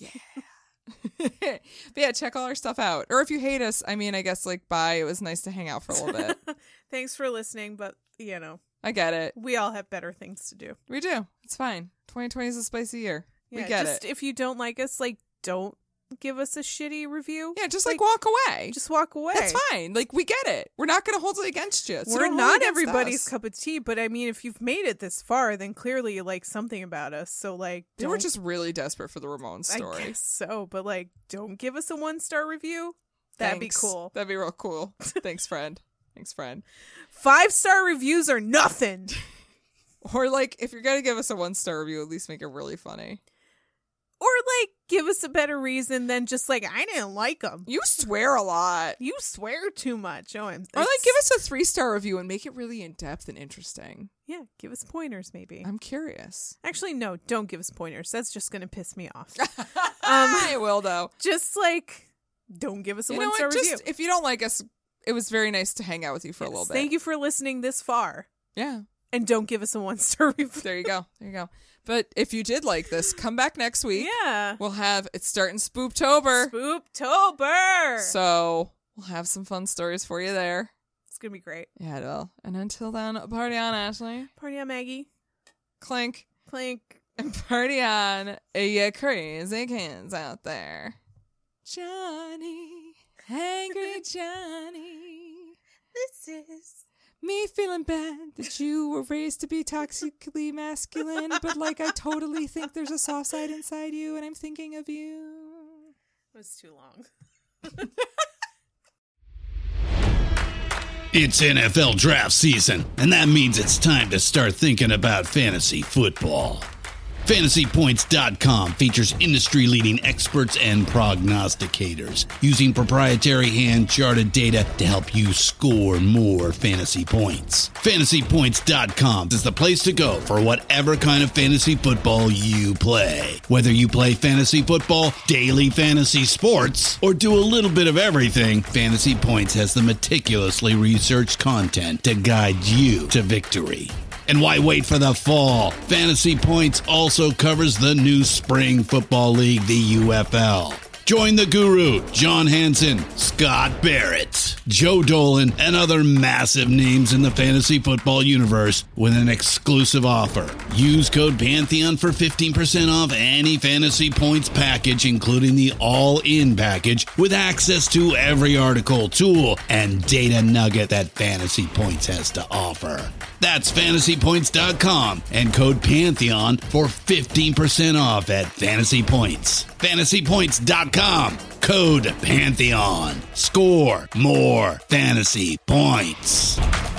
But yeah, check all our stuff out. Or if you hate us, I mean, I guess like bye. It was nice to hang out for a little bit. Thanks for listening, but you know, I get it. we all have better things to do. We do. It's fine. twenty twenty is a spicy year. Yeah, we get just it. if you don't like us, like don't give us a shitty review. Yeah, just like, like, walk away. Just walk away. That's fine. Like we get it. We're not going to hold it against you. So We're don't hold it not against everybody's us. cup of tea, but I mean, if you've made it this far, then clearly you like something about us. So like, They were don't- just really desperate for the Ramones I story. guess so, but like, don't give us a one star review. That'd Thanks. be cool. That'd be real cool. Thanks, friend. Thanks, friend. Five star reviews are nothing. Or like, if you're gonna give us a one star review, at least make it really funny. Or like, give us a better reason than just like, I didn't like them. You swear a lot. You swear too much. Oh, I'm. Or like, give us a three star review and make it really in depth and interesting. Yeah, give us pointers maybe. I'm curious. Actually, no, don't give us pointers. That's just gonna piss me off. um, I will though. Just like, don't give us a You know one star what? review. Just if you don't like us, it was very nice to hang out with you for a little bit. Thank you for listening this far, Yeah. and don't give us a one star review. There you go. There you go. But if you did like this, come back next week. Yeah, We'll have it's starting Spooptober. Spooptober. So we'll have some fun stories for you there. It's gonna be great. Yeah, it will. And until then, party on, Ashley. Party on, Maggie. Clink. Clink. And party on, you crazy kids out there. Johnny, angry Johnny. This is Me feeling bad that you were raised to be toxically masculine, but like I totally think there's a soft side inside you, and I'm thinking of you. it was too long. It's N F L draft season, and that means it's time to start thinking about fantasy football. Fantasy Points dot com features industry-leading experts and prognosticators using proprietary hand-charted data to help you score more fantasy points. Fantasy Points dot com is the place to go for whatever kind of fantasy football you play. Whether you play fantasy football, daily fantasy sports, or do a little bit of everything, Fantasy Points has the meticulously researched content to guide you to victory. And why wait for the fall? Fantasy Points also covers the new spring football league, the U F L. Join the guru, John Hansen, Scott Barrett, Joe Dolan, and other massive names in the fantasy football universe with an exclusive offer. Use code Pantheon for fifteen percent off any Fantasy Points package, including the all-in package, with access to every article, tool, and data nugget that Fantasy Points has to offer. That's Fantasy Points dot com and code Pantheon for fifteen percent off at Fantasy Points. Fantasy Points dot com, code Pantheon. Score more fantasy points.